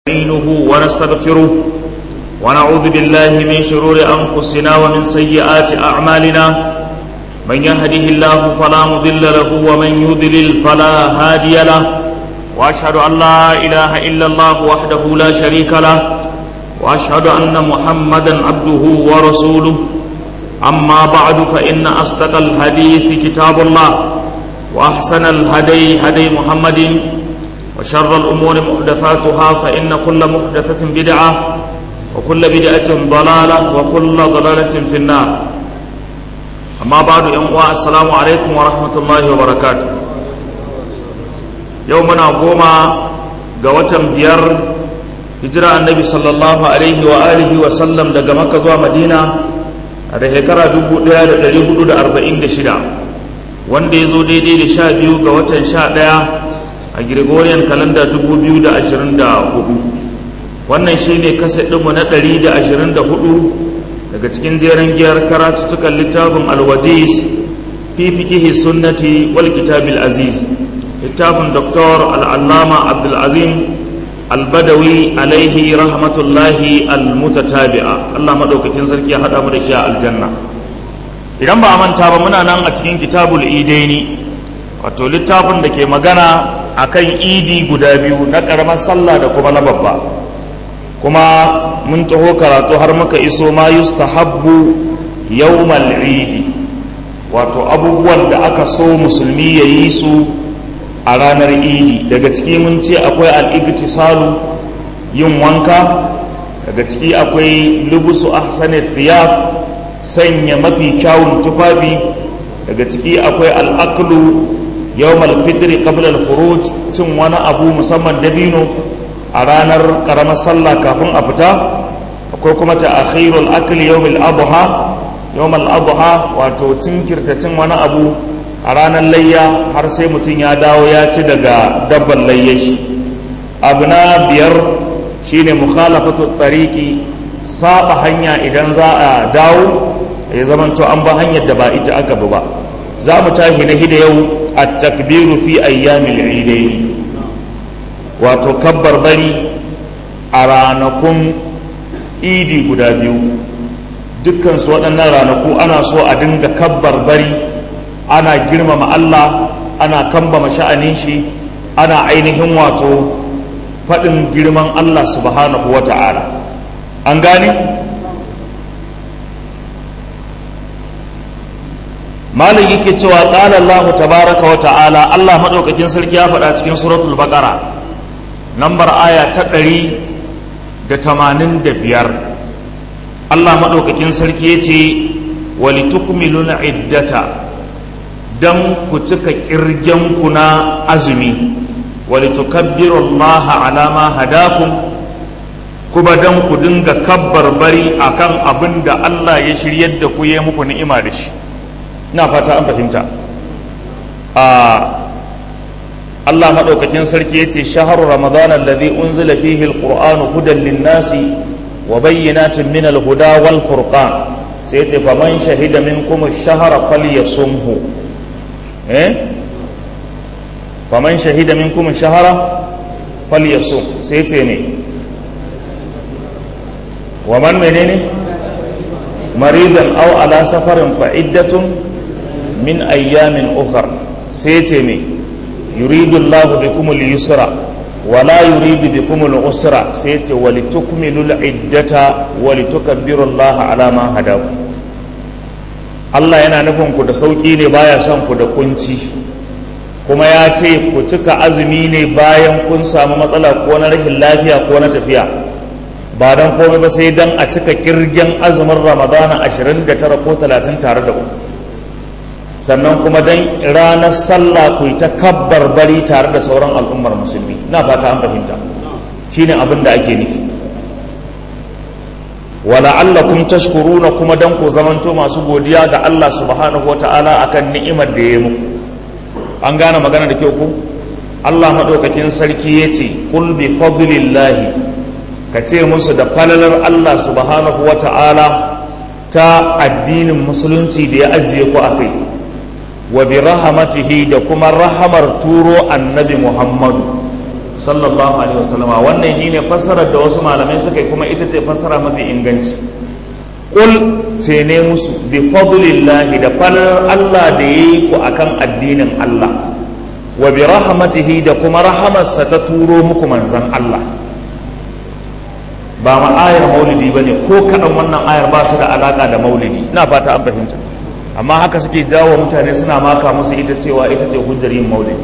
نستعينه ونستغفره ونعوذ بالله من شرور أنفسنا ومن سيئات أعمالنا من يهده الله فلا مضل له ومن يضلل فلا هادي له وأشهد أن لا إله إلا الله وحده لا شريك له وأشهد أن محمدا عبده ورسوله أما بعد فإن أصدق الحديث كتاب الله وأحسن الهدي هدي محمد وشر الأمور محدثاتها فإن كل محدثة بدعة وكل بدعة ضلالة وكل ضلالة في النار أما بعد السلام عليكم ورحمة الله وبركاته يومنا قوما قوة بير هجرة النبي صلى الله عليه وآله وسلم لقى مكة ومدينة هذا هكرا 1446 wanda ya zo daidai da 12 ga watan 11 a Gregorian calendar 2024 wannan shine kaset ɗinmu na 124 daga cikin jeren giyar karatuttukan littafin alwajiz fi fiqhi sunnati wal kitabil aziz littafin Dr. al-allama Abdul Azim al-Badawi alaihi rahmatullahi al-mutatabi'a Allah madaukakin sarki ya hada mu da shi a aljanna. Idan ba a manta ba muna nan a cikin kitabul idaini, wato littafin da ke magana akan idi guda biyu, na karamar sallah da kuma na babba. Kuma mun taho karatu har muka iso ma yustahabbu yawmal idi, wato abubuwan da aka so musulmi ya yi su a ranar idi. Daga ciki mun ce akwai al-igtisalu, yin wanka. Daga ciki akwai lubusu ahsani thiyab, sanya mafi kyawun tufafi. Daga ciki akwai al'aklu yawmal fitri qabla al-khuruj, cin wani abu musamman dabino a ranar karamar sallah kafin a fita. Akwai kuma ta'khirul akli yawmal adha, wato tinkirta cin wani abu a ranar layya har sai mutum ya dawo ya ci daga dabban layya shi. Abu na 5 shine mukhalafatu tariqi, saba hanya idan za a dawo ya zamanto an ba hanyar da ba ita aka bi ba. Za mu tafi na hida yau at-takbiru fi ayyamil idayn, wato kabbar bari a ranakun idi guda biyu. Dukkan su waɗannan ranaku ana so a dinga kabbar bari, ana girmama Allah, ana kambama sha'anin shi, ana ainihin wato faɗin girman Allah subhanahu wa ta'ala. An gani? Malam yake cewa qala Allah tabaraka wa ta'ala, Allah madaukakin sarki ya faɗa cikin suratul baqara lambar aya ta 185. Allah madaukakin sarki yace walitukmilul iddata, dan ku cika kirgen ku na azumi, walitukabbirullaha ala ma hadakum, kuma dan ku dinga kabbar bari akan abin da Allah ya shiryar da ku, ya muku ni'ima da shi. Ina fata an fahimta. Allah madaukakin sarki yace shahru ramadan alladhi unzila fihi alqur'anu hudan lin-nasi wa bayyinatin min al-huda wal furqan, sai yace faman shahida minkum ash-shahra falyasumhu. Faman shahida minkum ash-shahra falyasum, sai yace ne wa man menene maridan aw ala safarin fa iddatun min ayyamin ukhra, sai ce me yuridu Allahu bikum al-yusra wa la yuridu bikum al-usra, sai ce walitukmilu al-iddata walitukabbiru Allah ala ma hadakum. Allah yana nufin ku da sauki ne, baya son ku da kunci. Kuma ya ce ku cika azumi ne bayan kun samu matsala ko na rashin lafiya ko na tafiya, ba dan komai ba sai dan a cika kirgen azumin Ramadana 29 ko 30 tare da ku. Sannan kuma dan ranar sallah ku yi ta kabbar bari tare da sauran al'ummar musulmi. Na fata an fahimta, shine abin da ake nufi. wala'allakum tashkuruna, kuma dan ku zamanto masu godiya ga Allah subhanahu wata'ala akan ni'imar da ya yi muku. An gane magana da kyau ku? Allah madaukakin sarki yace qul bi fadlillahi, ka ce musu da falalar Allah subhanahu wata'ala ta addinin musulunci da ya ajiye ku akai, wa bi rahmatihi, da kuma rahamar turo annabi Muhammadu sallallahu alaihi wasallama. wannan shine fassarar da wasu malamai suka yi, kuma ita ce fassara mafi inganci. Qul ce ne musu bi fadlillahi, da falar Allah da yayi ku akan addinin Allah, wa bi rahmatihi, da kuma rahamarsa ta turo muku manzon Allah. ba ma ayar maulidi bane ko kaɗan, wannan ayar ba su da alaka da maulidi, ina fata an fahimta. amma haka suke jawo mutane, suna maka musu ita cewa ita ce hujjar yin maulidi.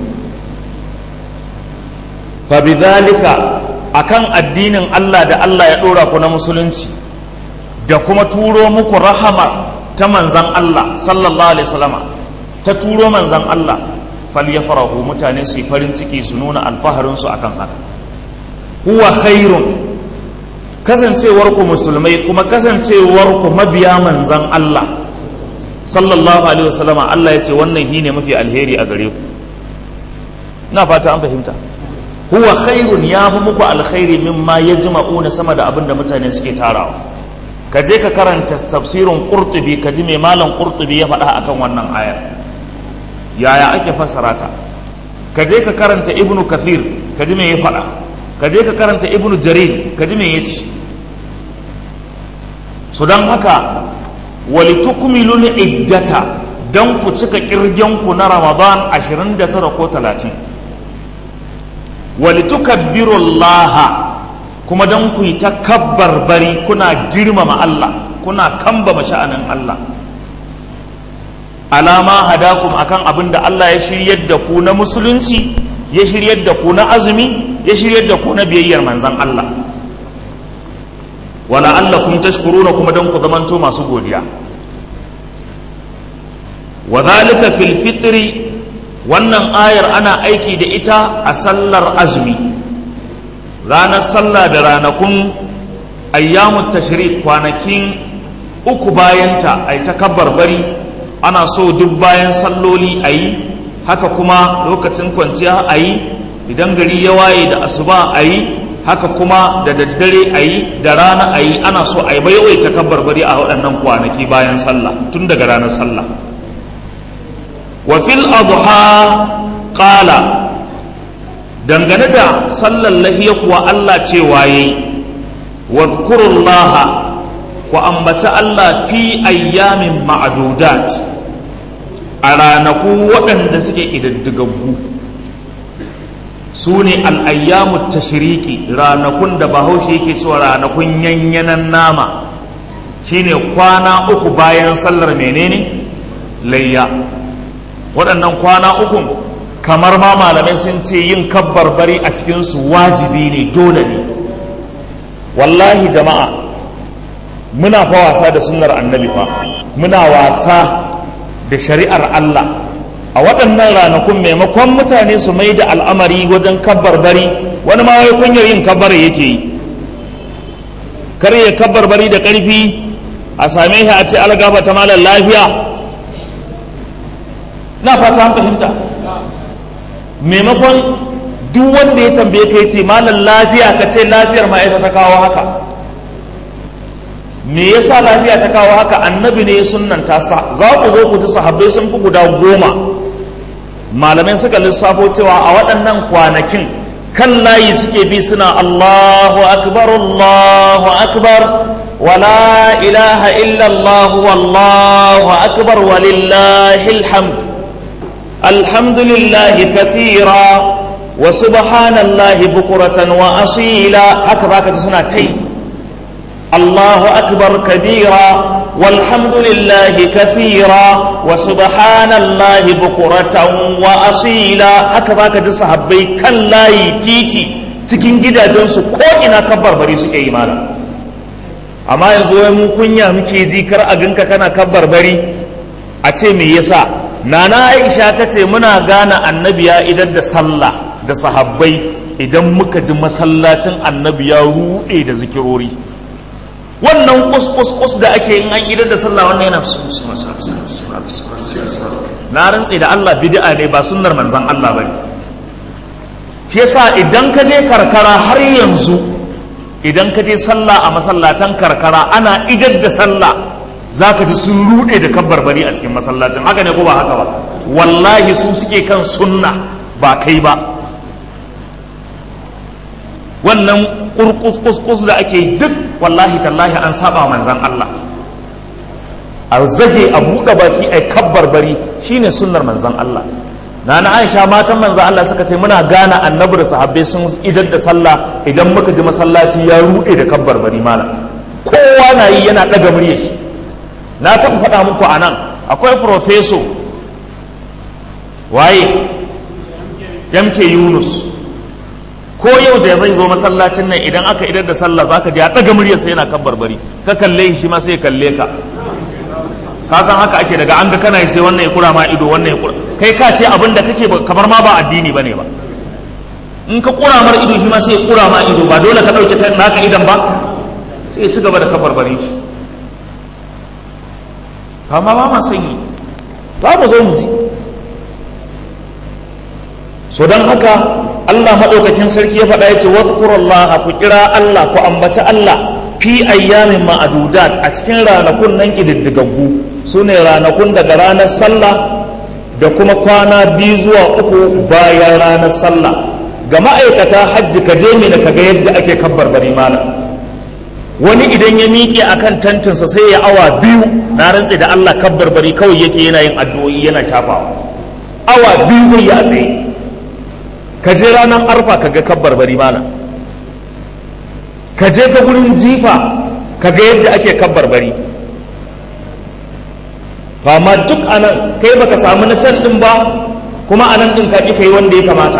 fa bidhalika, akan addinin Allah da Allah ya dora ku na musulunci, da kuma turo muku rahama ta manzan Allah sallallahu alaihi wasallama, ta turo manzan Allah, falyafrahu, mutane su farin ciki, su nuna alfaharin su akan haka. huwa khairun, kasancewar ku musulmai kuma kasancewar ku mabiya manzan Allah sallallahu alaihi wasallama, Allah ya ce wannan shine mafi alheri a gare ku. ina fata an fahimta. huwa khairun, ya fi muku alkhairi mimma yajma'una, sama da abin da mutane suke tarawa. ka je ka karanta tafsirin Qurtubi, ka ji mai malam Qurtubi ya faɗa akan wannan ayar, yaya ake fassara ta. ka je ka karanta Ibnu Kathir, ka ji me ya faɗa. ka je ka karanta Ibnu Jarir, ka ji me ya ce. so don haka walitukmilul iddata, don ku cika kirgenku na Ramadan 29 ko 30. walitukabbirullaha, kuma don ku yi ta kabbarbari, kuna girmama Allah, kuna kambama sha'anin Allah. alama hadakum, akan abin da Allah ya shiryar da ku na musulunci, ya shiryar da ku na azumi, ya shiryar da ku na biyayyar manzan Allah. wala allakum tashkuruna, kuma don ku zamanto masu godiya. wa zalika fil fitri, wannan ayar ana aiki da ita a sallar azumi, ranar sallah da ranakun ayyamut tashrik, kwanakin uku bayanta ai takabbar bari. ana so duk bayan salloli ayi, haka kuma lokacin kwanciya ayi, idan gari ya waye da asuba ayi, haka kuma da daddare ayi, da rana ayi. ana so ai baiwai takabbar bari a waɗannan kwanaki bayan sallah, tun daga ranar sallah. wa fil adha qala, dangane da sallar lahiya kuwa Allah cewa yayi, wadhkurullaha, ku ambaci Allah fi ayyamin ma'dudat, a ranaku waɗanda suke ƙididdigaggu. su ne al'ayyamu tashiriki, ranakun da bahaushe yake cewa ranakun yanyanan nama, shine kwana uku bayan sallar menene layya. waɗannan kwana ukun kamar ma malamai sun ce yin kabbarbari a cikinsu wajibi ne, dole ne. wallahi jama'a, muna fa wasa da sunnar annabi fa, muna wasa da shari'ar Allah a waɗannan ranakun. maimakon mutane su mai da al'amari wajen kabbarbari, wani ma wai kunyar yin kabbar yake yi. kar ya kabbarbari da ƙarfi, a same shi a ce algaba ta malar lafiya. na fata an fahimta. maimakon duk wanda ya tambaye ka ce malar lafiya, ka ce lafiyar ma ita ta kawo haka. me yasa lafiya ta kawo haka? annabi ne sunnanta sa. za ku zo ku ji sahabbai sun fi guda 10 malamai suka lissafo cewa a waɗannan kwanakin kan layi suke bi suna Allahu akbar Allahu akbar wala ilaha illallah wallahu akbar walillahil hamd, alhamdulillahi kathira wa subhanallahi bukuratan wa asila. haka baka ji suna tai Allahu akbar kabira walhamdulillahi kathira wa subhanallahi bukuratan wa asila. haka baka ji sahabbai kan layi titi cikin gidajensu ko ina kabbarbari suke yi malam. amma yanzu wai mu kunya muke ji, kar a ganka kana kabbarbari a ce me yasa. nana Aisha ta ce muna gane annabi ya idan da sallah da sahabbai idan muka ji masallacin annabi ya rude da zikirori. wannan kus da ake yin an idar da sallah, wannan yana na rantse da Allah bid'a ne, ba sunnar manzon Allah bane. shi yasa idan ka je karkara har yanzu, idan ka je sallah a masallatan karkara ana idar da sallah, zaka ji sun rude da kabbarbari a cikin masallacin. haka ne ko ba haka ba? wallahi su suke kan sunna ba kai ba. wannan kurkus da ake duk wallahi tallahi an saba manzan Allah. A zage a buɗe baki a kabbar bari shine sunnar manzan Allah. Nana Aisha matan manzan Allah suka ce muna gane annabi da sahabbai sun idar da sallah idan muka ji masallaci ya ruɗe da kabbar bari malam, kowa na yi yana ɗaga murya shi. Na taɓa faɗa muku a nan akwai profeso waye MK Yunus, ko yau da zai zo masallacin nan idan aka idar da sallah zaka ji ya ɗaga muryarsa yana kabbar bari, ka kalle shi ma sai ya kalle ka. Ka san haka ake, daga an ga kana yi sai wannan ya kura ma ido, wannan ya kura, kai ka ce abin da kake kamar ma ba addini bane ba. In ka kura mar ido shi ma sai ya kura ma ido, ba dole ka dauke naka idan ba, sai ya ci gaba da kabarbare shi. Kama ba ma sanyi, za mu zo mu ji. So don haka Allah maɗaukakin sarki ya faɗa ya ce wadhkurullaha, ku kira Allah, ku ambaci Allah fi ayyamin ma'adudat, a cikin ranakun nan ƙididdigaggu, su ne ranakun daga ranar sallah da kuma kwana 2 zuwa 3 bayan ranar sallah. Ga ma'aikata hajji ka je mina ka ga yadda ake kabbarbari malam. Wani idan ya miƙe akan tantinsa sai ya awa 2, na rantse da Allah kabbarbari kawai yake yana yin addu'o'i yana shafawa, awa 2 zai yi a tsaye. Ka je ranar arfa ka ga kabbarbari malam, ka je ka gurin jifa ka ga yadda ake kabbarbari. Amma duk anan kai baka samu na can din ba, kuma anan din ka kai wanda ya kamata.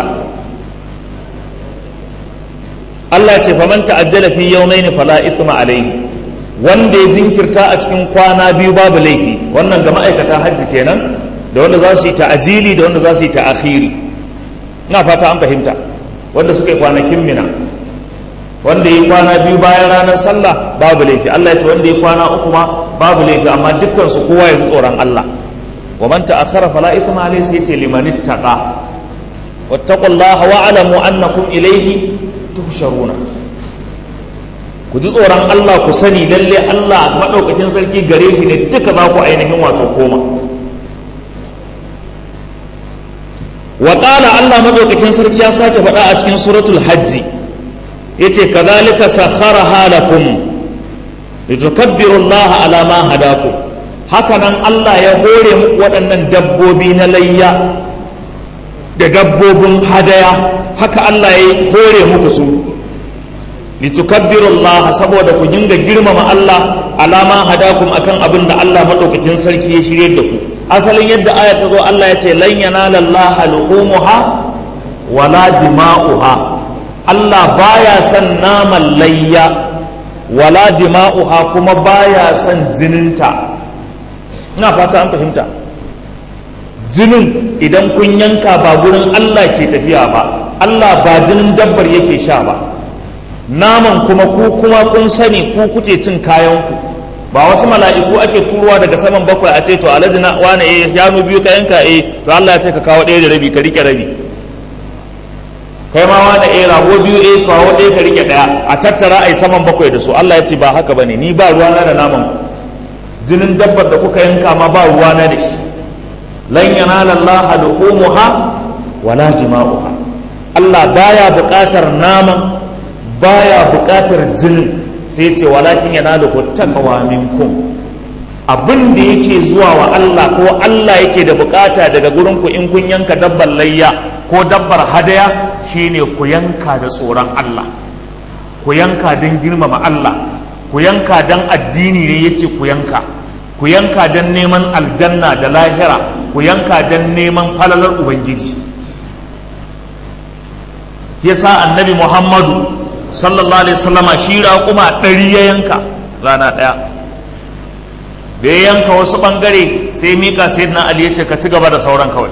Allah ya ce faman ta'ajjala fi yawmayn fala ithma alayhi, wanda ya jinkirta a cikin kwana 2 babu laifi. Wannan ga ma'aikata hajji kenan, da wanda za su yi ta'ajili da wanda za su yi ta'akhiri. Na fata an fahimta. Wanda suka yi kwanakin mina, wanda ya kwana 2 bayan ranar sallah babu laifi. Allah ya ce wanda ya kwana 3 ma babu laifi, amma dukkan su kowa ya ji tsoron Allah. Wa man ta'akhkhara fala ithma alayhi, sai ce liman ittaqa wattaqullaha wa'lamu annakum ilayhi tuhsharuna. Ku ji tsoron Allah, ku sani lalle Allah madaukakin sarki gare shi ne duka za ku ainihin wato koma. Wa qala, Allah madaukakin sarki ya sake faɗa a cikin suratul hajji, yace kadhalika sakharaha lakum litukabbiru Allah ala ma hadakum. Hakanan Allah ya hore muku waɗannan dabbobi na layya da dabbobin hadaya, haka Allah ya hore muku su litukabbiru Allah, saboda ku dinga girmama Allah ala ma hadakum, akan abin da Allah madaukakin sarki ya shirye da ku. Asalin yadda aya ta zo, Allah ya ce lan yanala Allah luhumuha wala dima'uha. Allah baya son naman layya wala dima'uha, kuma baya son jininta. Ina fata an fahimta. Jinin idan kun yanka ba gurin Allah ke tafiya ba, Allah ba jinin dabbar yake sha ba. Naman kuma ku kuma kun sani ku kuke cin kayanku, ba wasu mala'iku ake turuwa daga saman bakwai a ce to alhaji na wane yanu 2 ka yanka to Allah ya ce ka kawo 1 da rabi ka rike rabi, kai ma wane rago 2 kawo 1 ka rike 1, a tattara ai saman bakwai da su. Allah ya ce ba haka bane, ni ba ruwana da naman, jinin dabbar da kuka yanka ma ba ruwana da shi. lan yanala Allah luhumuha wala jima'uha. Allah baya buƙatar naman, baya buƙatar jinin, sai ce walakin yanaluhu taqwa minkum. Abin da yake zuwa wa Allah ko Allah yake da buƙata daga gurin ku in kun yanka dabbar layya ko dabbar hadaya, shine ku yanka da tsoron Allah, ku yanka don girmama Allah, ku yanka don addini ne yace ku yanka don neman aljanna da lahira, ku yanka don neman falalar ubangiji. Yasa annabi Muhammadu sallallahu alaihi wasallama shi raƙuma 100 ya yanka rana ɗaya. Da ya yanka wasu ɓangare sai mika sayyidina Ali ya ce ka ci gaba da sauran kawai.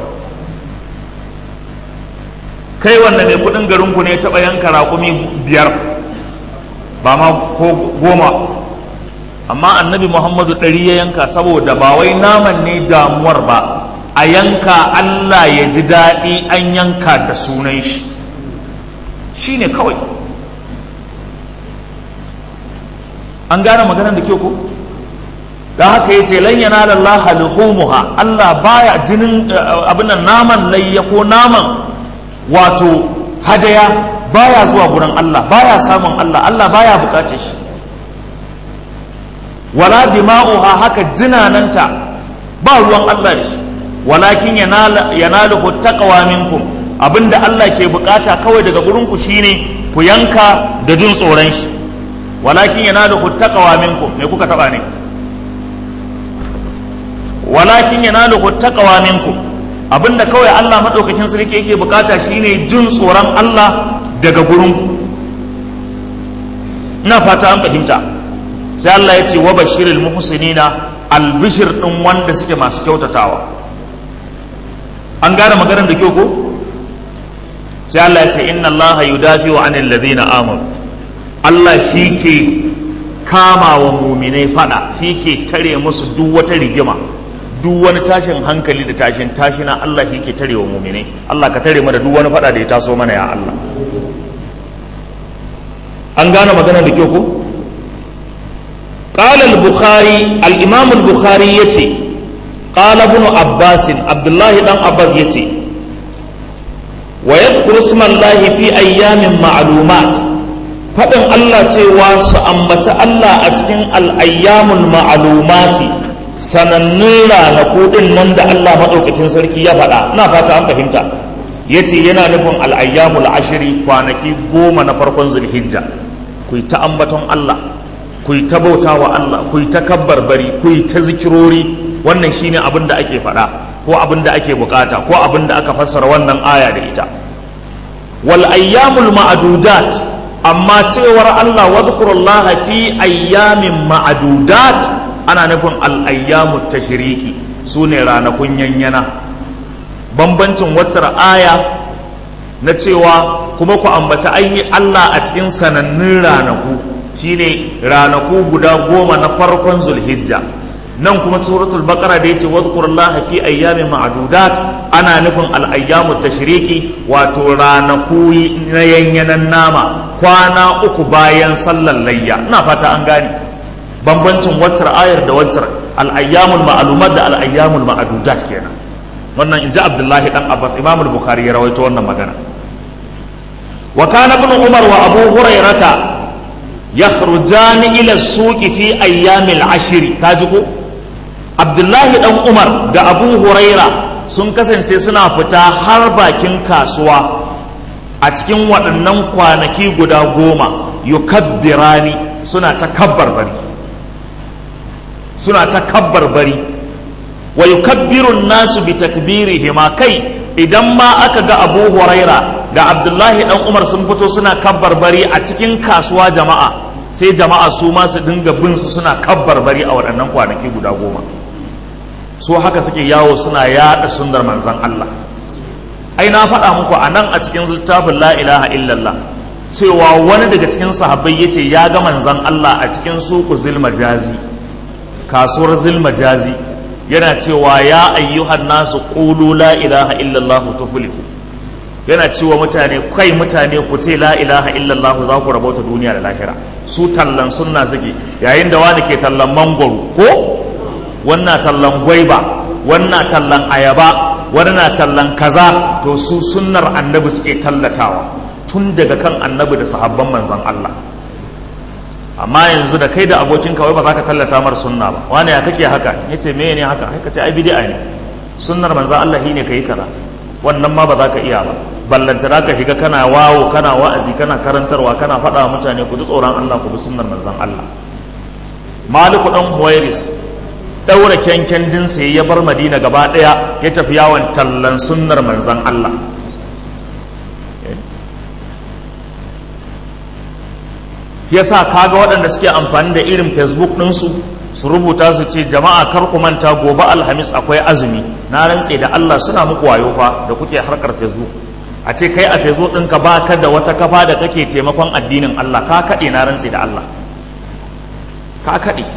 Kai wanda mai kudin garinku ne taɓa yanka raƙumi 5 ba ma ko 10, amma annabi Muhammadu 100 ya yanka, saboda ba wai naman ne damuwar ba, a yanka Allah ya ji daɗi an yanka da sunan shi, shi ne kawai. An gane maganar da ke ku? Da haka ya ce lan yanala Allah luhumuha, Allah baya jinin abin nan naman layya ko naman wato hadaya baya zuwa gurin Allah, baya samun Allah, Allah baya bukatar shi. wala dima'uha, haka jinananta ba ruwan Allah da shi. walakin yanaluhu taqwa minkum, abinda Allah ke bukata kawai daga gurin ku shine ku yanka da jin tsoron shi. walakin yanaluhu taqwa minkum, me kuka taba ne? walakin yanaluhu taqwa minkum, abinda kawai Allah madaukakin sarki yake bukata shine jin tsoron Allah daga gurin ku. ina fata an fahimta. sai Allah ya ce wa bashiril muhsinina, albishir din wanda suke masu kyautatawa. an gane maganar da kyau ko? sai Allah ya ce inna Allah yudafi'u 'anil ladina amanu, Allah shi ke kama wa mu'minai fada, shi ke tare musu duk wata rigima, duk wani tashin hankali da tashin tashina, Allah shi ke tare wa mu'minai. Allah ka tare mana duk wani fada da ya taso mana ya Allah. an gane maganar da kyau ko? قال البخاري الإمام البخاري يتي قال ابن عباس عبد الله بن عباس يتي ويذكر اسم الله في أيام معلومات، فدن الله تيوا سأمبت الله أتكن الأيام المعلومات سننيرا نقود نند الله مدوكتين سركي يفدا. نا فاتا أم فهمتا. يتي ينا نفهم الأيام العشر فانكي قوم نفرقون ذي الحجة كي تأمبتهم الله، ku yi ta bauta wa Allah, ku yi ta kabbarbari, ku yi ta zikirori. wannan shine abin da ake faɗa ko abin da ake bukata ko abin da aka fassara wannan aya da ita. wal ayyamul ma'dudat, amma cewar Allah wadhkurullaha fi ayyamin ma'dudat ana nufin al ayyamut tashriki, sune ranakun yanyana. bambancin waccar aya na cewa kuma ku ambata ayi Allah a cikin sanannun ranaku, shine ranaku guda 10 na farkon zulhijja. nan kuma suratul baqara da yace wadhkurullaha fi ayyamin ma'dudat ana nufin al-ayyamut tashriqi, wato ranaku na yanyanan nama, kwana 3 bayan sallar layya. ina fata an gane bambancin waccar ayar da waccar al-ayyamul ma'lumat da al-ayyamul ma'dudat kenan. wannan inji Abdullahi dan Abbas, Imam al-Bukhari ya rawaito wannan magana. wa kana ibn Umar wa Abu Hurairata yakhrujani ila suqi fi ayyamil ashri. kaji ko Abdullahi dan Umar da Abu Huraira sun kasance suna fita har bakin kasuwa a cikin waɗannan kwanaki guda 10, yukabbirani, suna ta kabbarbari wa yukabbiru nasu bi takbirihima. kai idan ma aka ga Abu Huraira da Abdullahi dan Umar sun fito suna kabbarbari a cikin kasuwa, jama'a sai jama'a su ma su dinga bin su suna kabbarbari a waɗannan kwanaki guda 10. so haka suke yawo suna yada sunnar manzon Allah. ai na faɗa muku a nan a cikin littafin la ilaha illallah cewa wani daga cikin sahabbai yace ya ga manzon Allah a cikin suku zilmajazi, kasuwar zilmajazi, yana cewa ya ayyuhan nasu qulu la ilaha illallah tuflihu. yana cewa mutane ku ce la ilaha illallah za ku rabauta duniya da lahira. su tallan sunna suke, yayin da wani ke tallan mangwaro ko wannan tallan gwaiba, wannan tallan ayaba, wannan tallan kaza, to su sunnar annabi suke tallatawa tun daga kan annabi da sahabban manzon Allah. amma yanzu da kai da abokin kawai ba za ka tallata mar sunna ba. wani ya kake haka? yace me ne haka? haka ce ai bid'a ne, sunnar manzon Allah shine kai kaza. wannan ma ba za ka iya ba, ballanta da ka shiga kana wawo, kana wa'azi, kana karantarwa, kana faɗa wa mutane ku ji tsoron Allah, ku bi sunnar manzon Allah. Maliku dan Huwairis daura kyankyan dinsa ya bar Madina gaba daya ya tafi yawon tallan sunnar manzon Allah. yasa kaga waɗanda suke amfani da irin Facebook ɗinsu su rubuta su ce jama'a kar ku manta gobe Alhamis akwai azumi. na rantse da Allah suna muku wayo fa da kuke harkar Facebook. a ce kai a Facebook ɗinka ba ka da wata kafa da kake taimakon addinin Allah, ka kaɗe. na rantse da Allah ka kaɗe.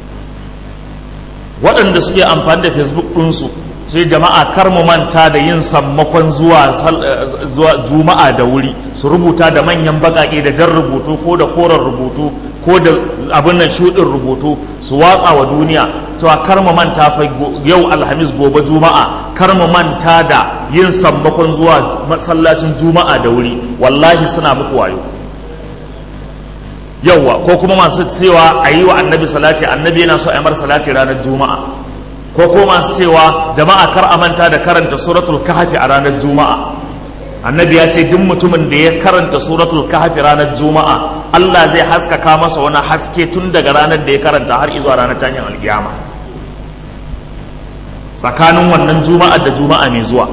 waɗanda suke amfani da Facebook ɗinsu sai jama'a kar mu manta da yin sammakon zuwa juma'a da wuri, su rubuta da manyan baƙaƙe da jan rubutu ko da koren rubutu ko da abin nan shuɗin rubutu su watsa wa duniya cewa kar mu manta fa yau alhamis gobe juma'a, kar mu manta da yin sammakon zuwa masallacin juma'a da wuri. Wallahi suna muku wayo. Yawwa, ko kuma masu cewa a yi wa annabi salati, annabi yana so a yi mar salati ranar juma'a, ko kuma masu cewa jama'a kar a manta da karanta suratul kahfi a ranar juma'a. Annabi ya ce duk mutumin da ya karanta suratul kahfi ranar juma'a, Allah zai haskaka masa wani haske tun daga ranar da ya karanta har izuwa ranar tashin alkiyama, tsakanin wannan juma'a da juma'a mai zuwa.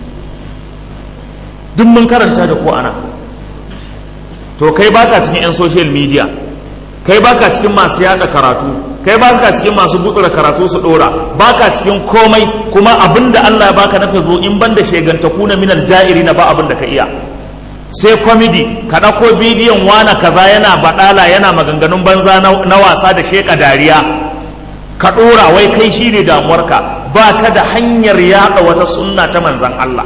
Duk mun karanta da ko ana. To kai baka cikin 'yan social media, kai baka cikin masu yada karatu, kai baka cikin masu gutsura karatu su dora, baka cikin komai, kuma abinda Allah ya baka na zo in banda shegantaku na minal ja'iri na ba abinda ka iya. Sai comedy, ka ɗauko bidiyon wana kaza yana baɗala yana maganganun banza na wasa da sheka dariya, ka ɗora wai kai shi ne damuwarka, ba ka da hanyar yaɗa wata sunna ta manzan Allah.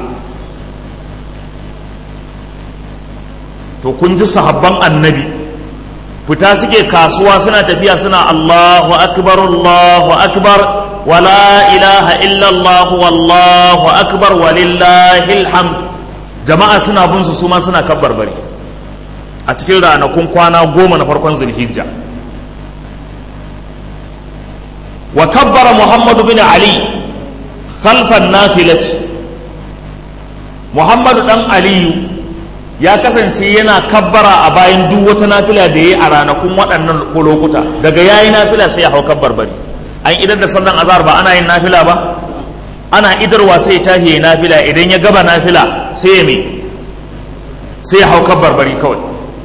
To kun ji sahabban annabi fita suke kasuwa suna tafiya suna Allahu akbar wala ilaha illallah wallahu akbar walillahil hamd. Jama'a suna bin su ma suna kabbarbari a cikin ranakun kwana 10 na farkon Zulhijja. Wa kabbara Muhammad bin Ali khalfan nafilati. Muhammad dan Aliyu ya kasance yana kabbara a bayan duk wata nafila da yayi a ranakun waɗannan lokuta. Daga yayi nafila sai ya hau kabbarbari. An idar da sallan azhar ba ana yin nafila ba, ana idarwa sai ya tashi yayi nafila. Idan ya gaba nafila sai ya sai ya hau kabbarbari kawai.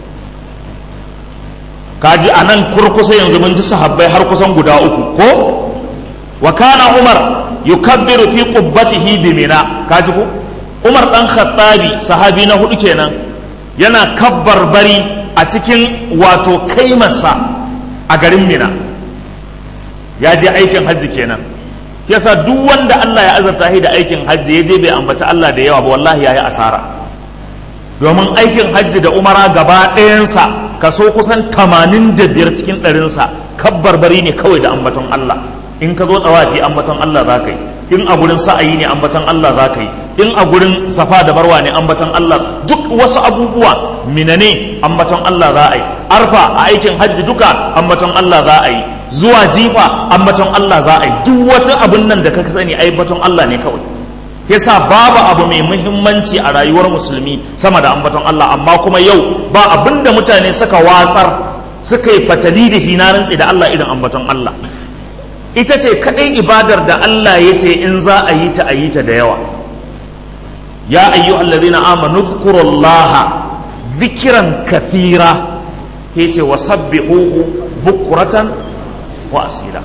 Kaji anan kurkusa yanzu mun ji sahabbai har kusan guda 3 ko. Wa kana Umar yukabbiru fi qubbatihi bi Mina. Kaji ku Umar ɗan Khattabi, sahabi na 4 kenan, yana kabbarbari a cikin wato kaimarsa a garin Mina. Ya je aikin hajji kenan. Yasa duk wanda Allah ya azarta shi da aikin hajji ya je bai ambaci Allah da yawa ba, wallahi yayi asara. Domin aikin hajji da umara gaba ɗayansa kaso kusan 85 cikin 100 kabbarbari ne kawai da ambaton Allah. In ka zo tsawafi ambaton Allah za ka yi, in a gurin sa'ayi ne ambaton Allah za ka yi, in a gurin safa da barwa ne ambaton Allah, duk wasu abubuwa Mina ne ambaton Allah za a yi, arfa a aikin hajji duka ambaton Allah za a yi, zuwa jifa ambaton Allah za a yi. Duk wata abin nan da ka sani ambaton Allah ne kawai. Yasa babu abu mai muhimmanci a rayuwar musulmi sama da ambaton Allah. Amma kuma yau ba abin da mutane suka watsar, suka yi fatali da hinarantsi da Allah irin ambaton Allah. Ita ce kadai ibadar da Allah ya ce in za a yi ta da yawa. Ya ayyuhallazina amanu dhkurullaha dhikran kathira, yace wasabbihuhu bukratan wa asila.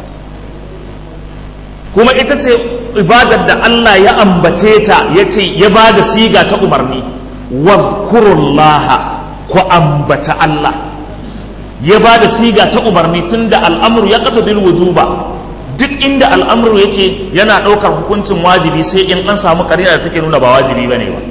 Kuma ita ce ibadar da Allah ya ambace ta, yace ya bada siga ta umarni, wadhkurullaha, ku ambata Allah. Ya bada siga ta umarni tunda al'amru yaqtadil wujuba. Duk inda al'amuru yake yana ɗaukar hukuncin wajibi sai in an samu ƙarina da take nuna ba wajibi ba ne ba.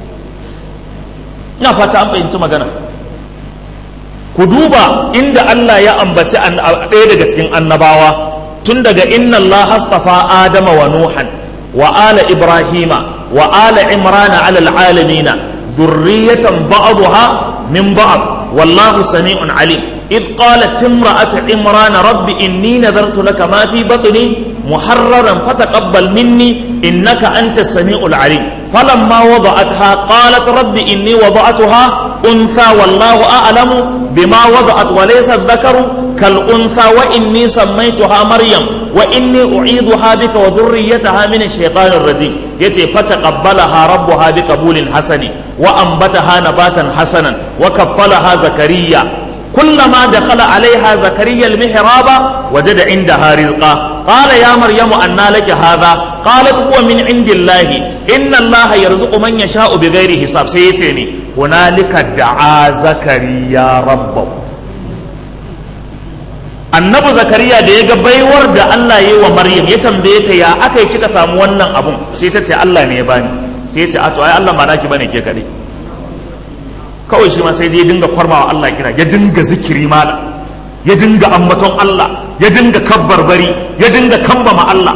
Ina fata an fahimci magana. Ku duba inda Allah ya ambaci ɗaya daga cikin annabawa, tun daga inna Allah astafa Adama wa Nuhan wa ala Ibrahima wa ala Imrana ala alamina dhurriyatan ba'daha min ba'd wallahu sami'un alim. إذ قالت امرأة عمران رب إني نذرت لك ما في بطني محررا فتقبل مني إنك أنت السميع العليم فلما وضعتها قالت رب إني وضعتها أنثى والله أعلم بما وضعت وليس الذكر كالأنثى وإني سميتها مريم وإني أعيذها بك وذريتها من الشيطان الرجيم يتي فتقبلها ربها بقبول حسن وأنبتها نباتا حسنا وكفلها زكريا كلما دخل عليها زكريا المحراب وجد عندها رزقا قال يا مريم أنى لك هذا قالت هو من عند الله إن الله يرزق من يشاء بغير حساب. سيتني هنالك دعا زكريا ربه. annabi zakariya da ya ga baiwar da Allah ya yi wa Maryam ya tambaye ta ya aka yi kika samu wannan abun, sai ta ce Allah ne ya bani. Sai ya ce a to ai Allah ba naki bane ke kadai. Kawai shi ma sai dai dinga kwarmawa Allah kira, ya dinga zikiri mala, ya dinga ambaton Allah, ya dinga kabbarbari, ya dinga kambama Allah.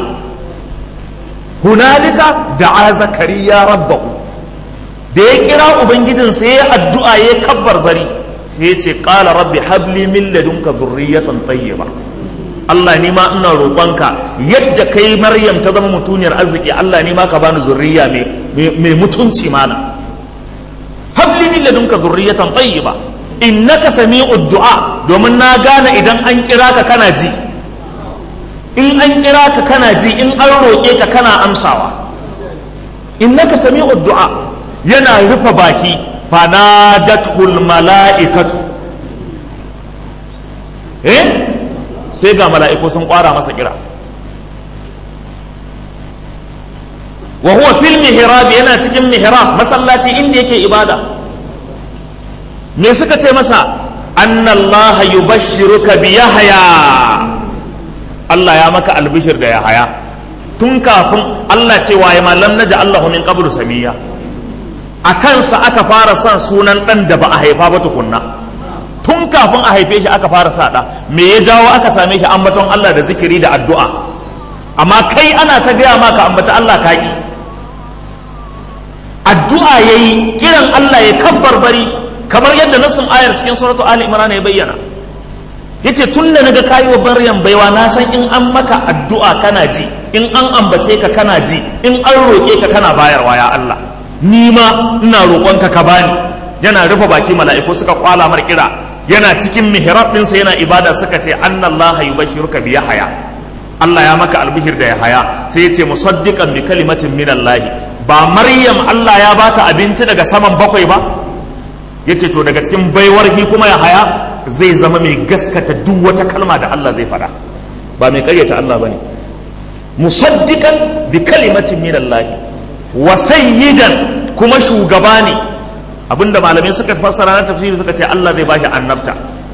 Hunalika da'a Zakariya rabbahu, da ya kira ubangijinsa ya addu'a ya kabbarbari, sai ya ce qala rabbi habli min ladunka dhurriyatan tayyiba. Allah ni ma ina roƙonka yadda kai Maryam ta zama mutuniyar arziki, Allah ni ma ka bani zurriya mai mutunci mana. Habli min ladunka dhurriyatan tayyiba innaka sami'ud du'a, domin na gane idan an kira ka kana ji, in an kira ka kana ji, in an roƙe ka kana amsawa. Innaka sami'ud du'a, yana rufe baki fanadatul mala'ikatu, sai ga mala'iku sun ƙwara masa kira. Wa huwa fil mihrab, yana cikin mihrab masallaci inda yake ibada. Me suka ce masa? Annallaha yubashshiruka bi Yahya, Allah ya maka albishir da Yahaya. Tun kafin Allah ce waye malam naja Allahu min qablu samiyya, a kansa aka fara sa sunan dan da ba a haifa ba tukunna. Tun kafin a haife shi aka fara sa da. Me ya jawo aka same shi ambaton Allah da zikiri da addu'a? Amma kai ana ta gaya maka ambaci Allah kaki. Addu'a yayi, kiran Allah ya kabbar bari, kamar yadda nassin ayar cikin suratu Ali Imran ya bayyana. Yace tunda naga kayi wa Maryam baiwa, na san in an maka addu'a kana ji, in an ambace ka kana ji, in an roke ka kana bayarwa ya Allah. Ni ma ina roƙonka ka bani. Yana rufe baki, mala'iku suka kwala mar kira, yana cikin mihrab ɗinsa yana ibada, suka ce annallaha yubashshiruka bi Yahya, Allah ya maka albishir da Yahaya. Sai ya ce musaddiqan bi kalimatin minallahi, ba Maryam Allah ya bata abinci daga saman bakwai ba? Yace to daga cikin baiwar hi kuma Yahaya zai zama mai gaskata duk wata kalma da Allah zai faɗa, ba mai ƙaryata Allah bane. Musaddiqan bi kalimatin minallahi wa sayyidan, kuma shugaba ne. Abinda malamai suka fassara na tafsiri suka ce Allah zai bashi annabta.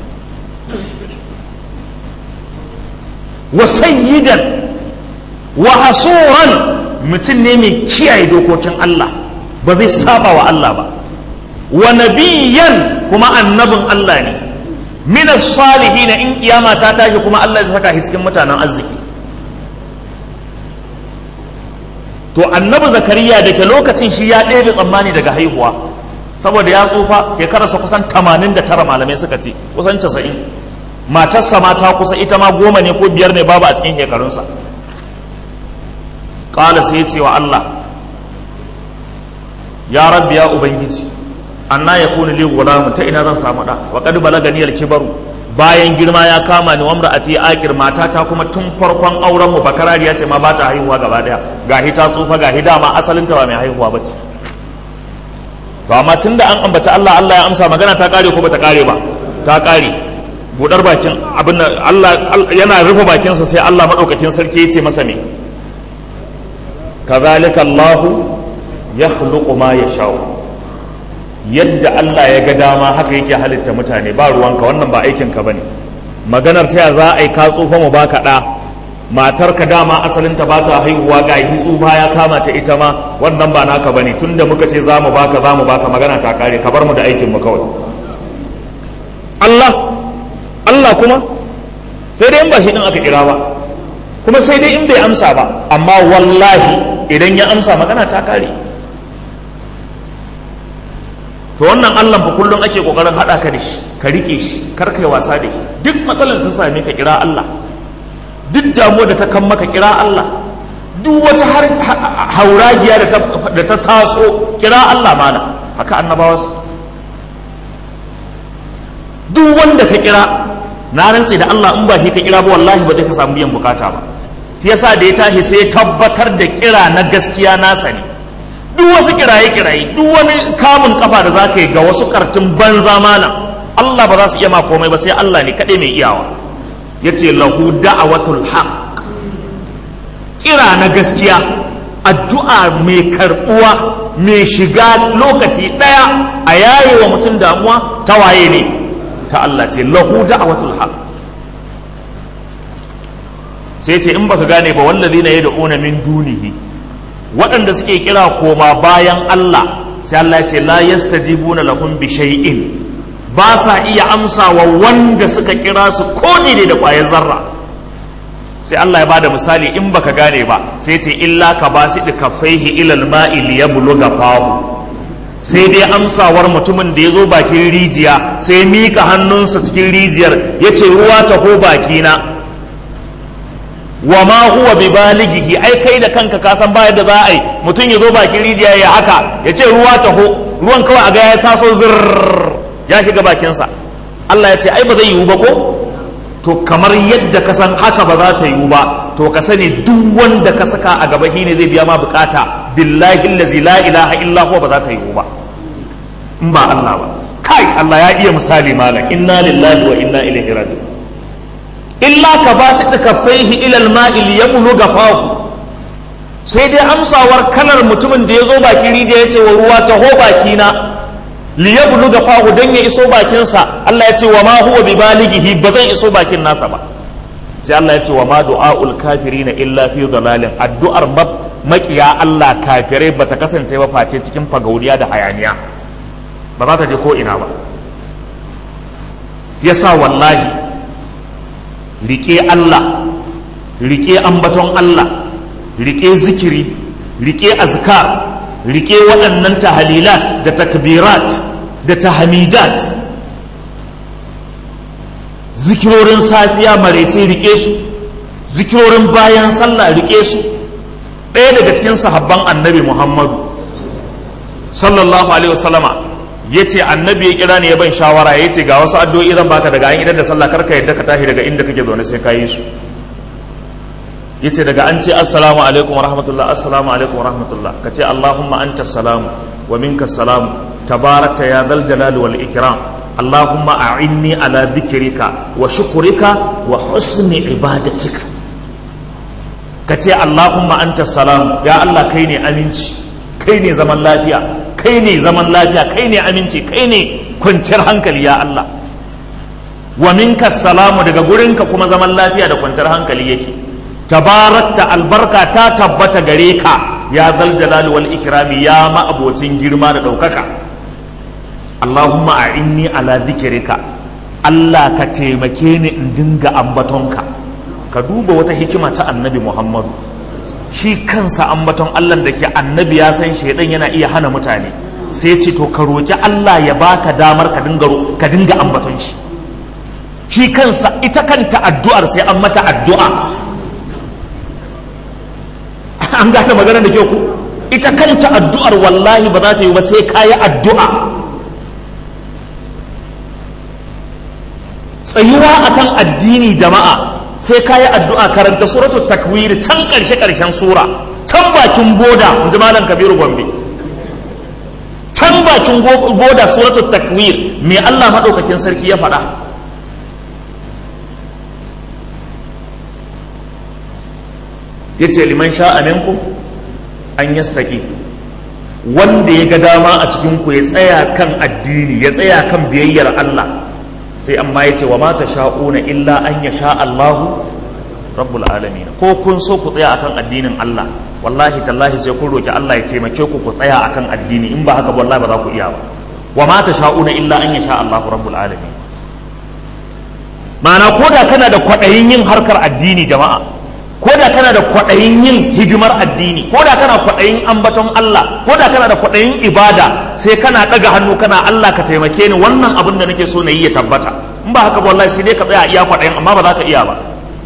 Wa sayyidan wa hasuran, mutum ne mai kiyaye dokokin Allah, ba zai saba wa Allah ba. Wa nabiyyan, kuma annabin Allah ne. Min as-salihin, in kiyama ta tashi kuma Allah zai saka shi cikin mutanen arziki. To annabi Zakariya da ke lokacin shi ya ɗebe tsammani daga haihuwa, saboda ya tsufa, shekararsa kusan 89 malamai suka ce, kusan 90. Matarsa ma ta kusa, ita ma 10 ne ko 5 ne babu a cikin shekarunsa. Ƙala sai ya ce wa Allah, ya rabbi ya ubangiji, anna yakunu li gulamun, ta ina zan samu da, wa qad balagani al-kibaru, bayan girma ya kama ni, wamra'ati aqir, matata kuma tun farkon auren mu bakarariya ce ma ba ta haihuwa gaba daya, gahi ta tsufa, gahi dama asalinta ba mai haihuwa bace. To amma tunda an ambaci Allah, Allah ya amsa, magana ta kare ko bata kare ba? Ta kare. Budar bakin abin Allah yana rufe bakinsa, sai Allah madaukakin sarki ya ce masa me? Kazalika Allahu yakhluqu ma yasha'u, yadda Allah ya ga dama haka yake halitta mutane, ba ruwanka, wannan ba aikin ka bane. Maganar ta za a yi ka tsufa mu baka da, matar ka dama asalinta ba ta haihuwa, ga yi tsufa ya kama ta ita ma, wannan ba naka bane. Tunda muka ce za mu baka magana ta kare, ka bar mu da aikin mu kawai. Allah kuma sai dai in ba shi din aka kira ba, kuma sai dai in bai amsa ba, amma wallahi idan ya amsa magana ta kare. To wannan Allah fa kullum ake kokarin hada ka da shi, ka rike shi, kar kai wasa da shi. Duk matsalar ta same ka kira Allah, duk damuwa da ta kan maka kira Allah, duk wata hauragiya da ta taso kira Allah mana. Haka annabawa su, duk wanda ka kira, na rantse da Allah, in ba shi ka kira ba wallahi ba zai ka samu biyan bukata ba. Shi yasa da ya tashi sai ya tabbatar da kira na gaskiya nasa ne. Duk wasu kiraye-kiraye, duk wani kamun kafa da za ka yi ga wasu kartun banza mana, Allah ba za su iya ma komai ba, sai Allah ne kaɗai mai iyawa. Ya ce lahu da'awatul haq, kira na gaskiya, addu'a mai karɓuwa, mai shiga lokaci ɗaya a yaye wa mutum damuwa, ta waye ne? Ta Allah ce lahu da'awatul haq. Sai ce in baka gane ba, wallazina yad'una min dunihi, waɗanda suke kira koma bayan Allah, sai Allah ce la yastajibuna lahum bi shay'in, ba sa iya amsawa wanda suka kira su ko ne da ƙwayar zarra. sai Allah ya bada misali in baka gane ba sai ce illa ka basidi kaffaihi ilal ma'i liyabluga fahu, sai dai amsawar mutumin da ya zo bakin rijiya sai mika hannunsa cikin rijiyar ya ce ruwa taho bakina, wa ma huwa bi balighihi, ai kai da kanka ka san ba yadda za a yi mutum ya zo bakin rijiya ya haka ya ce ruwa taho, ruwan kawai a ga ya taso zirr ya shiga bakinsa. Allah ya ce ai ba zai yiwu ba ko? To kamar yadda ka san haka ba za ta yiwu ba, to ka sani duk wanda ka saka a gaba shine zai biya ma bukata, billahi allazi la ilaha illa huwa ba za ta yiwu ba in ba Allah ba. Kai Allah ya iya misali malam, inna lillahi wa inna ilaihi raji'un. illa ka basid kaffaihi ila al-ma'i liyabluga fahu, sai dai amsawar kalar mutumin da ya zo bakin rijiya ya ce wa ruwa taho bakina, liyabluga fahu dan ya iso bakinsa. Allah ya ce wa ma huwa bi balighihi, ba zan iso bakin nasa ba. sai Allah ya ce wa ma du'aul kafirina illa fi dalalin, addu'ar makiya Allah kafirai bata kasance ba face cikin fagauriya da hayaniya, ba za ta je ko ina ba. yasa wallahi rike Allah, rike ambaton Allah, rike zikiri, rike azkar, rike waɗannan tahalilat da takbirat da tahmidat, zikirorin safiya maraice rike su, zikirorin bayan sallah rike su. ɗaya daga cikin sahabban annabi Muhammadu sallallahu alaihi wasallama ya ce annabi ya kira ne ya ban shawara, ya ce ga wasu addu'o'i zan baka daga an idan da sallah karka yadda ka tashi daga inda kake zaune sai ka yi su. ya ce daga an ce assalamu alaikum wa rahmatullah, assalamu alaikum wa rahmatullah, ka ce Allahumma anta salamu wa minka salamu tabarakta ya dhal jalali wal ikram, Allahumma a'inni ala dhikrika wa shukrika wa husni ibadatika. ka ce Allahumma anta salamu, ya Allah kai ne aminci, kai ne zaman lafiya, kai ne zaman lafiya, kai ne aminci, kai ne kwanciyar hankali ya Allah. wa minka salamu, daga gurinka kuma zaman lafiya da kwanciyar hankali yake. tabarakta, albarka ta tabbata gare ka ya zal jalali wal ikrami, ya ma'abocin girma da ɗaukaka. Allahumma a'inni ala dhikrika, Allah ka taimake ni in dinga ambatonka. ka duba wata hikima ta annabi Muhammadu, shi kansa ambaton Allah da ke annabi ya san shaidan yana iya hana mutane, sai ya ce to ka roki Allah ya baka damar ka dinga ambaton shi. shi kansa ita kanta addu'ar sai an mata addu'a. an gane magana da kyau ku, ita kanta addu'ar wallahi ba za ta yi ba sai kayi addu'a. tsayuwa akan addini jama'a sai kayi addu'a. karanta suratul takwir can karshen sura, can bakin boda, in ji malam Kabiru Gombe, can bakin boda suratul takwir, me Allah madaukakin sarki ya faɗa? yace liman sha'a minkum an yastaqi, wanda ya ga dama a cikin ku ya tsaya kan addini, ya tsaya kan biyayyar Allah. sai amma yace wa ma tasha'una illa an yasha Allahu rabbul alamin, ko kun so ku tsaya akan addinin Allah, wallahi tallahi sai kun roki Allah ya taimake ku ku tsaya akan addini, in ba haka wallahi ba za ku iya ba. wa ma tasha'una illa an yasha Allahu rabbul alamin, ma'ana koda kana da kwaɗayin yin harkar addini jama'a, koda kana da kwaɗayin yin hidimar addini, koda kana kwaɗayin ambaton Allah, koda kana da kwaɗayin ibada, sai kana ɗaga hannu kana Allah ka taimake ni wannan abin da nake so na yi ya tabbata, in ba haka wallahi sai dai ka tsaya iya kwaɗayin amma ba za ka iya ba.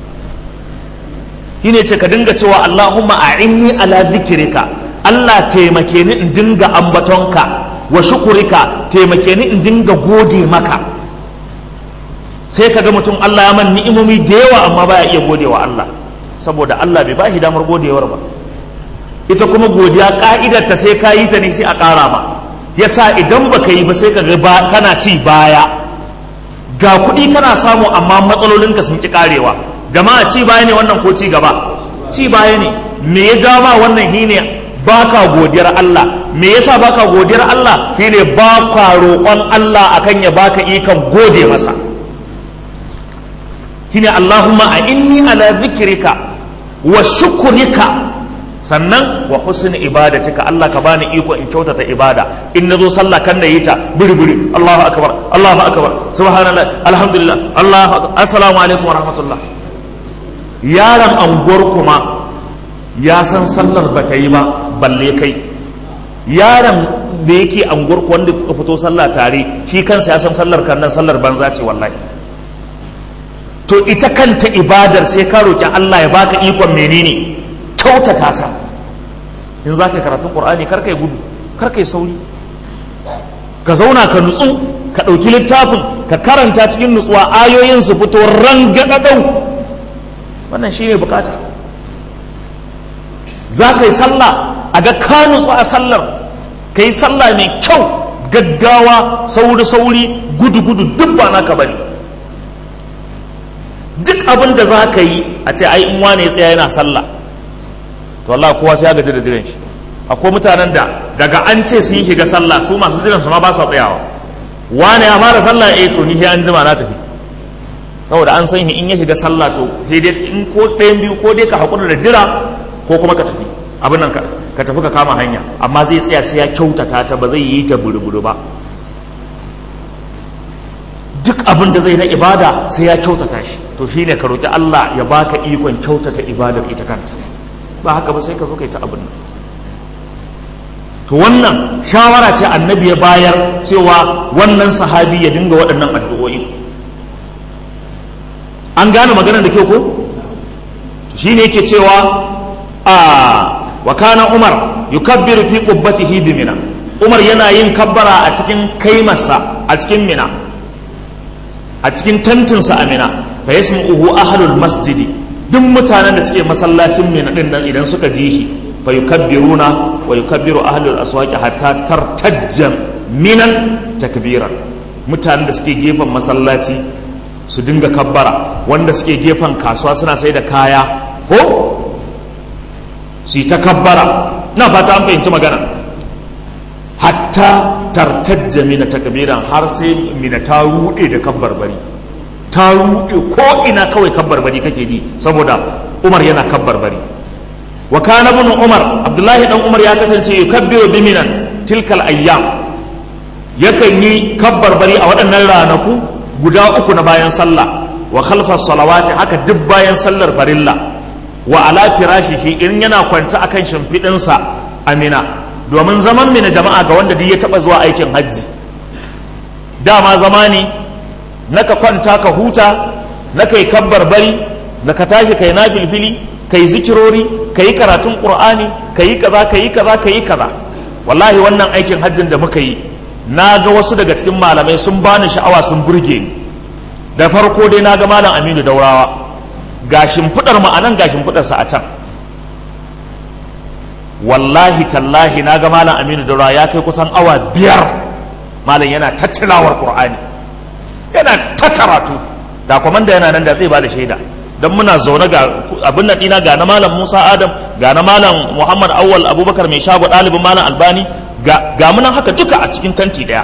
shine ce ka dinga cewa Allahumma a'inni ala dhikrika, Allah taimake ni in dinga ambatonka, wa shukurika, taimake ni in dinga gode maka. sai ka ga mutum Allah ya man ni'imomi da yawa amma baya iya godewa Allah, saboda Allah bai bashi damar godewar ba. ita kuma godiya ka'idar ta sai ka yi ta ne sai a ƙara ba. yasa idan baka yi ba sai ka ga kana ci baya, ga kuɗi kana samu amma matsalolinka sun ki karewa. jama'a ci baya ne wannan ko ci gaba? ci baya ne. me ya ja ma wannan shine baka godiyar Allah. me yasa baka godiyar Allah? shine baka roƙon Allah akan ya baka ikon gode masa. shine Allahumma a'inni ala dhikrika wa shukrika, sannan wa husni ibadatika Allah ka bani iko in kyautata ibada in nazo sallah kan da yi ta buri Allahu akbar subhanallah alhamdulillah Allahu akbar assalamu alaikum wa rahmatullah. Yaron anguwar kuma ya san sallar bata yi ba balle kai, yaron da yake anguwar wanda kuka fito sallah tare shi kansa ya san sallar kan nan sallar banza ce wallahi. To ita kanta ibadar sai ka roki Allah ya baka ikon menene kyautata ta. In za ka yi karatun ƙur'ani kar ka yi gudu, kar ka yi sauri, ka zauna ka nutsu, ka ɗauki littafin ka karanta cikin nutsuwa, ayoyin su fito rangadadau. Wannan shi ne bukata. Za ka yi sallah a ga ka nutsu a sallar, ka yi sallah mai kyau, gaggawa, sauri gudu duk ba naka bane. Duk abin da za ka yi a ce ai in wane ya tsaya yana sallah, to Allah kowa sai ya gaji da jiran shi. Akwai mutanen da daga an ce su yi shiga sallah su masu jiran su ma ba sa tsayawa. Wane ya fara sallah to ni sai an jima na tafi, saboda an san in ya shiga sallah to sai dai in ko ɗayan biyu ko dai ka haƙura da jira ko kuma ka tafi abin nan ka tafi ka kama hanya, amma zai tsaya sai ya kyautata ta, ba zai yi ta buru ba. Duk abin da zai na ibada sai ya kyautata shi. To shine ka roki Allah ya baka ikon kyautata ibadar ita kanta, ba haka ba sai ka zo kai ta abin nan. To wannan shawara ce annabi ya bayar cewa wannan sahabi ya dinga waɗannan addu'o'i. An gane maganar da ke ko? Shine yake cewa wa kana Umar yukabbiru fi qubbatihi bi Mina. Umar yana yin kabbara a cikin kaimarsa a cikin Mina, a cikin tantinsa a Mina. Fa yasmu'uhu ahlul masjidi, duk mutanen da suke masallacin Mina din nan idan suka ji shi fa yukabbiruna wa yukabbiru ahlul aswaqi hatta tartajja minan takbiran. Mutanen da suke gefen masallaci su dinga kabbara, wanda suke gefen kasuwa suna sai da kaya ko su yi ta kabbara. Na fata an fahimci magana. Hatta tartajja mina takbiran, har sai Mina ta rude da kabbarbari, ta rude ko ina kawai kabbarbari kake ji, saboda Umar yana kabbarbari. Wa kana ibn Umar, Abdullahi dan Umar ya kasance yukabbiru bi Minan tilkal ayyam, yakan yi kabbarbari a waɗannan ranaku guda uku na bayan sallah. Wa khalfa salawati, haka duk bayan sallar farilla. Wa ala firashihi, in yana kwance akan shimfiɗinsa a Mina, domin zaman Mina jama'a ga wanda duk ya taɓa zuwa aikin hajji, dama zama ne na ka kwanta ka huta, na kai kabbarbari, na ka tashi kai na filfili, kai zikirori, kai karatun qur'ani, kai kaza. Wallahi wannan aikin hajjin da muka yi, na ga wasu daga cikin malamai sun bani sha'awa, sun burge ni. Da farko dai na ga malam Aminu Daurawa, gashin fudar ma'anan gashin fudarsa a can. Wallahi tallahi na ga malam Aminu Daurawa ya kai kusan awa 5 malam yana tattilawar qur'ani, yana ta karatu. Da komanda yana nan da zai bada shaida, dan muna zaune ga abin nan dina, ga na malam Musa Adam, ga na malam Muhammad Awwal Abubakar mai shago ɗalibin malam Albani, ga munan haka duka a cikin tanti daya.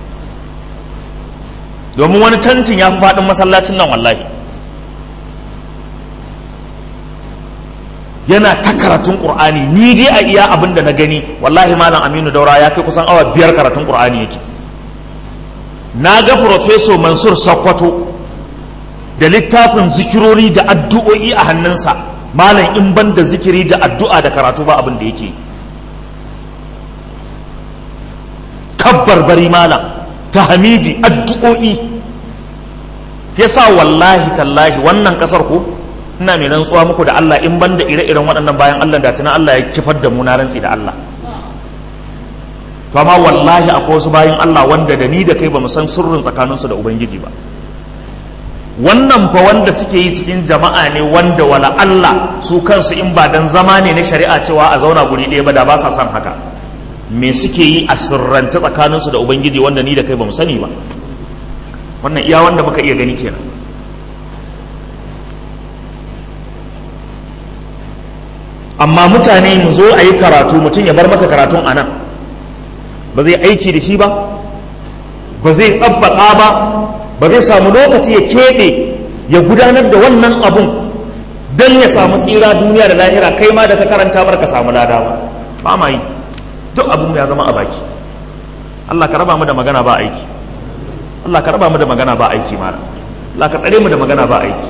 Domin wani tantin ya fi faɗin masallacin nan wallahi. Yana ta karatun qur'ani. Ni dai a iya abin da na gani wallahi malam Aminu Daura ya kai kusan awa 5 karatun qur'ani yake. Na ga Professor Mansur Sokoto da littafin zikirori da addu'o'i a hannunsa, malam in ban da zikiri da addu'a da karatu ba abin da yake. Kabbarbari malam, tahmidi, addu'o'i. Yasa wallahi tallahi wannan kasar ko, ina mai rantsuwa muku da Allah, in ban da ire-iren waɗannan bayan Allah da tuna Allah ya kifar da mu, na rantsi da Allah. To amma wallahi akwai wasu bayan Allah wanda da ni da kai ba mu san sirrin tsakaninsu da Ubangiji ba. Wannan fa wanda suke yi cikin jama'a ne, wanda wala Allah su kansu in ba dan zama ne na shari'a cewa a zauna guri ɗaya ba da ba sa son haka. Me suke yi a sirrance tsakaninsu da Ubangiji wanda ni da kai ba mu sani ba. Wannan iya wanda muka iya gani kenan. Amma mutane mu zo a yi karatu, mutum ya bar maka karatun a nan, ba zai aiki da shi ba, ba zai tsabbaka ba, ba zai samu lokaci ya keɓe ya gudanar da wannan abun don ya samu tsira duniya da lahira, kai ma da ka karanta bar ka samu lada ba ma yi. Duk abin ya zama a baki. Allah ka raba mu da magana ba aiki. Allah ka raba mu da magana ba aiki mana. Allah ka tsare mu da magana ba aiki.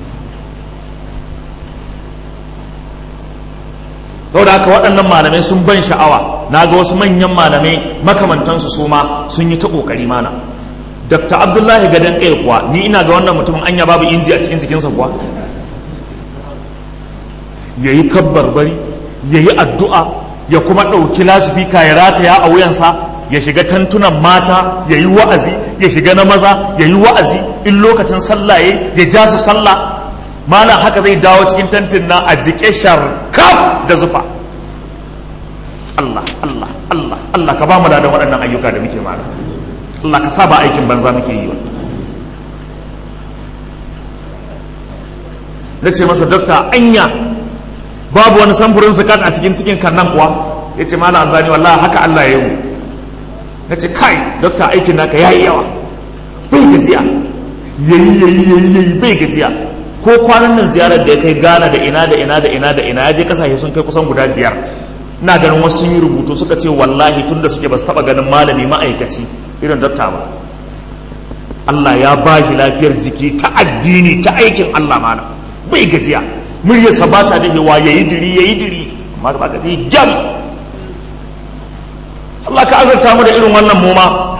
Saboda haka waɗannan malamai sun ban sha'awa. Na ga wasu manyan malamai makamantansu su ma sun yi ta ƙoƙari mana. Dr. Abdullahi Gadon Kai kuwa, ni ina ga wannan mutumin anya babu inji a cikin jikinsa kuwa. Ya yi kabbarbari, ya yi addu'a, ya kuma ɗauki lasifika ya rataya a wuyansa, ya shiga tantunan mata ya yi wa'azi, ya shiga na maza ya yi wa'azi, in lokacin sallah ya ja su sallah. Malam haka zai dawo cikin tantin na a jike sharkaf da zufa. Allah Allah Allah Allah ka ba mu da waɗannan ayyuka da muke mana. Allah ka sa ba aikin banza muke yi wa. Na ce masa, dokta anya babu wani samfurin zakat a cikin kannan kuwa? Ya ce malam Albani wallahi haka Allah ya yi. Na ce kai dokta aikin naka yayi yawa, bai gajiya, yayi bai gajiya. Ko kwanan nan ziyarar da ya kai Ghana da ina ya je kasashe sun kai kusan guda 5. Ina ganin wasu sun yi rubutu suka ce wallahi tun da suke ba su taba ganin malami ma'aikaci irin dokta ba. Allah ya ba shi lafiyar jiki ta addini ta aikin Allah mana, bai gajiya, muryarsa ba ta dahewa, yayi diri amma ba ka yi gyam. Allah ka azurta mu da irin wannan muma,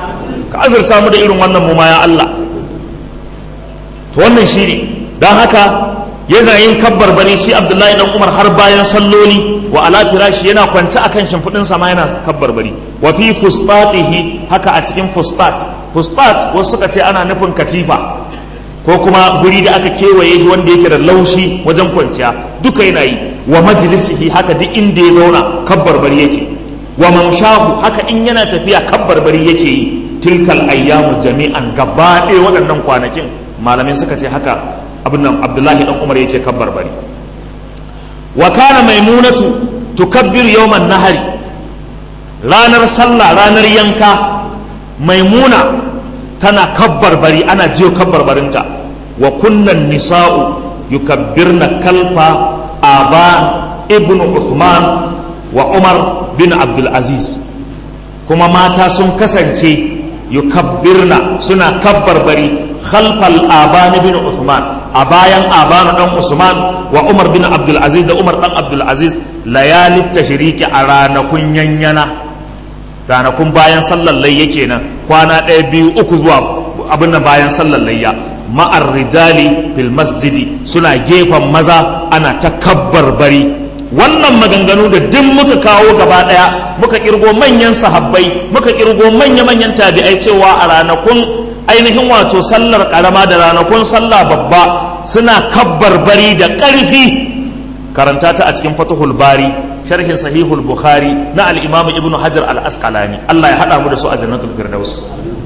ya Allah. To wannan shi ne, don haka yana yin kabbar bane shi Abdullahi dan Umar har bayan salloli, wa ala firashi yana kwance akan shimfidin sama yana kabbar bari. Wa fi fustatihi, haka a cikin fustat wasu suka ce ana nufin katifa ko kuma guri da aka kewaye shi wanda yake da laushi wajen kwanciya, duka yana yi. Wa majlisihi, haka duk inda ya zauna kabbar bari yake. Wa mamshahu, haka in yana tafiya kabbar bari yake yi. Tilkal ayyamu jami'an, gaba ɗaya waɗannan kwanakin malamai suka ce haka abin nan Abdullahi dan Umar yake kabbar bari. Wa kana maimunatu tukabbiru yawman nahari, ranar sallah, ranar yanka, maimuna tana kabbar bari, ana jiyo kabbar barinta. Wa kunnan nisa'u yukabbirna kalfa aban ibnu Uthman wa Umar bin Abdul Aziz, kuma mata sun kasance yukabbirna suna kabbar bari khalfal aban bin Uthman, a bayan abanu dan Usman, wa Umar bin Abdul Aziz da Umar dan Abdul Aziz, layalit tashriki, a ranakun yanyana, ranakun bayan sallar layya kenan, kwana 1 2 3 zuwa abin nan bayan sallar layya. Ma'ar rijali fil masjidi, suna gefen maza ana ta kabbar bari. Wannan maganganu da duk muka kawo gaba daya, muka kirgo manyan sahabbai, muka kirgo manya-manyan tabi'ai cewa a ranakun ainihin wato sallar karama da ranakun sallah babba suna kabbar bari da ƙarfi. Karanta ta a cikin Fathul Bari, sharhin Sahihul Bukhari na al-Imam Ibn Hajar al-Asqalani. Allah ya hada mu da su a Jannatul Firdaus.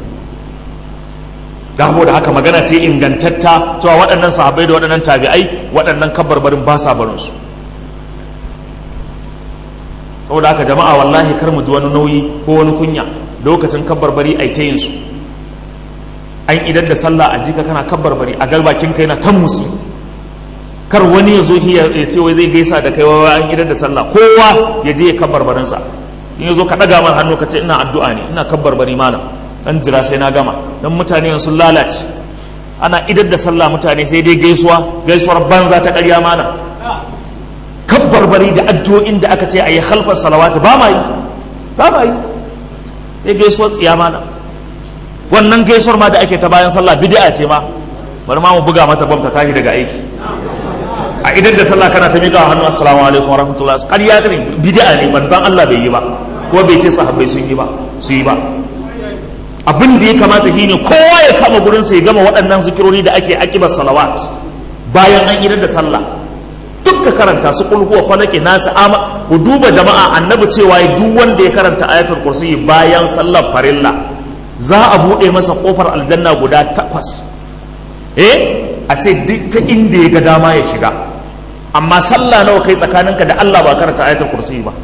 Da haka magana ce ingantatta cewa waɗannan sahabbai da waɗannan tabi'ai waɗannan kabbar barin ba sa barin su. Saboda haka jama'a wallahi kar mu ji wani nauyi ko wani kunya lokacin kabbar bari ai ta yin su. An idan da sallah a jika kana kabbar bari a galbakin kai na tan musu, kar wani ya zo ya ce wai zai gaisa da kai wai an idan da sallah, kowa ya je ya kabbar barinsa. In ya zo ka ɗaga man hannu ka ce ina addu'a ne, ina kabbar bari malam, dan jira sai na gama, dan mutane sun lalace. Ana idan da sallah mutane sai dai gaisuwar banza ta ƙarya malam. Kabbar bari da addu'o'in da aka ce a yi khalfar salawati ba ma yi sai gaisuwar tsiya malam. Wannan gaisuwar ma da ake ta bayan sallah bid'a ce ma, bari ma mu buga mata bam ta tashi daga aiki. A idan da sallah kana ta miƙa hannu assalamu alaikum warahmatullahi, ƙarya ne, bid'a ne, manzon Allah bai yi ba, ko bai ce sahabbai sun yi ba, su yi ba. Abin da ya kamata shine kowa ya kama gurin sa ya gama waɗannan zikirori da ake akibar salawat bayan an idan da sallah, duk ka karanta su kul huwa falaki nasu ama. Ku duba jama'a, annabi cewa duk wanda ya karanta ayatul kursi bayan sallar farilla za a buɗe masa ƙofar aljanna guda 8, a ce duk ta inda ya ga dama ya shiga. Amma sallah nawa kai tsakaninka da Allah ba karanta ayatul kursi ba?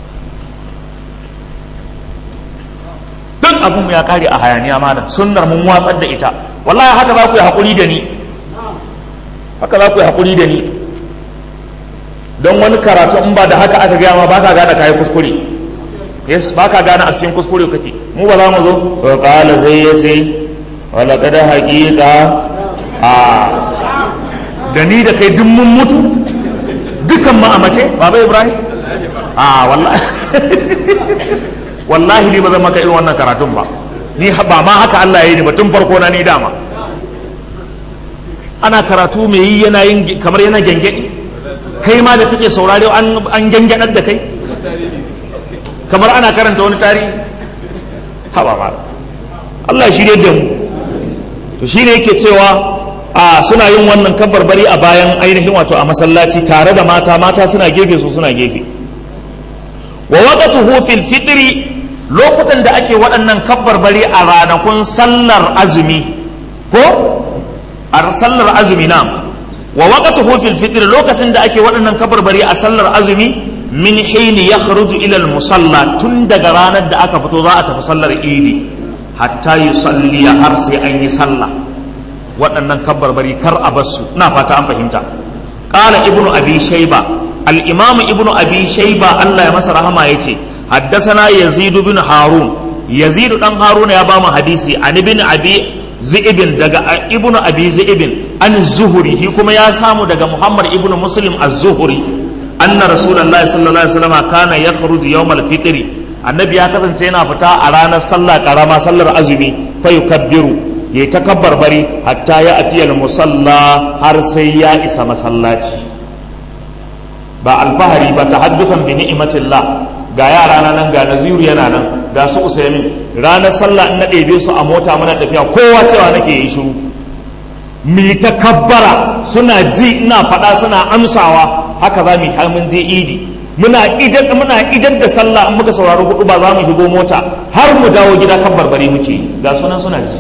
Duk abin ya kare a hayaniya malam, sunnar mun watsar da ita. Wallahi haka za ku yi haƙuri da ni, don wani karatu in ba da haka aka gaya ma baka gane kai kuskure. Yes, baka gane a cikin kuskure kake. Mu ba za mu zo to qala sai yace wala kada haqiqa da ni da kai duk mun mutu dukan mu a mace baba Ibrahim wallahi wallahi ni ba zan maka irin wannan karatun ba, ni ba ma haka Allah ya yi ni ba tun farko na ni dama. Ana karatu mai yi yana yin kamar yana gengedi, kai ma da kake saurare an gengenar da kai kamar ana karanta wani tarihi. Haba ma Allah shi da mu. To shine yake cewa suna yin wannan kabbarbari a bayan ainihin wato a masallaci tare da mata suna gefe su suna gefe. Wa waqtuhu fil fitri, lokutan da ake waɗannan kabbarbari a ranakun sallar azumi ko a sallar azumi na wa waqtuhu fil fitri, lokacin da ake waɗannan kabbarbari a sallar azumi min hini yakhruju ila al musalla, tun daga ranar da aka fito za a tafi sallar idi hatta yusalli har sai an yi sallah. Waɗannan kabbarbari kar a basu, ina fata an fahimta. Qala ibnu abi shayba, al-imam ibnu abi shayba Allah ya masa rahama yace haddathana yazid bin harun, yazid dan harun ya ba mu hadisi an ibn abi zi'ibin, daga ibnu abi zi'ibin an zuhuri, shi kuma ya samu daga muhammad ibnu muslim az-zuhri anna rasulullahi sallallahu alaihi wasallam kana yakhruju yawm al-fitr, annabi ya kasance yana fita a ranar sallah karama sallar azumi fa yukabbiru, ya takabbar bari hatta ya atiyal musalla, har sai ya isa masallaci. Ba alfahari ba, tahaddufan bi ni'matillah. Ga yara nan, ga Naziru yana nan, ga su Usaimin, ranar sallah in na ɗebe su a mota muna tafiya kowa cewa nake yi shiru, mi takabbara, suna ji ina faɗa suna amsawa. Haka za mu har mun je idi, muna idan da sallah in muka saurari hudu ba za mu shigo mota har mu dawo gida kan barbare muke yi, ga sunan suna ji.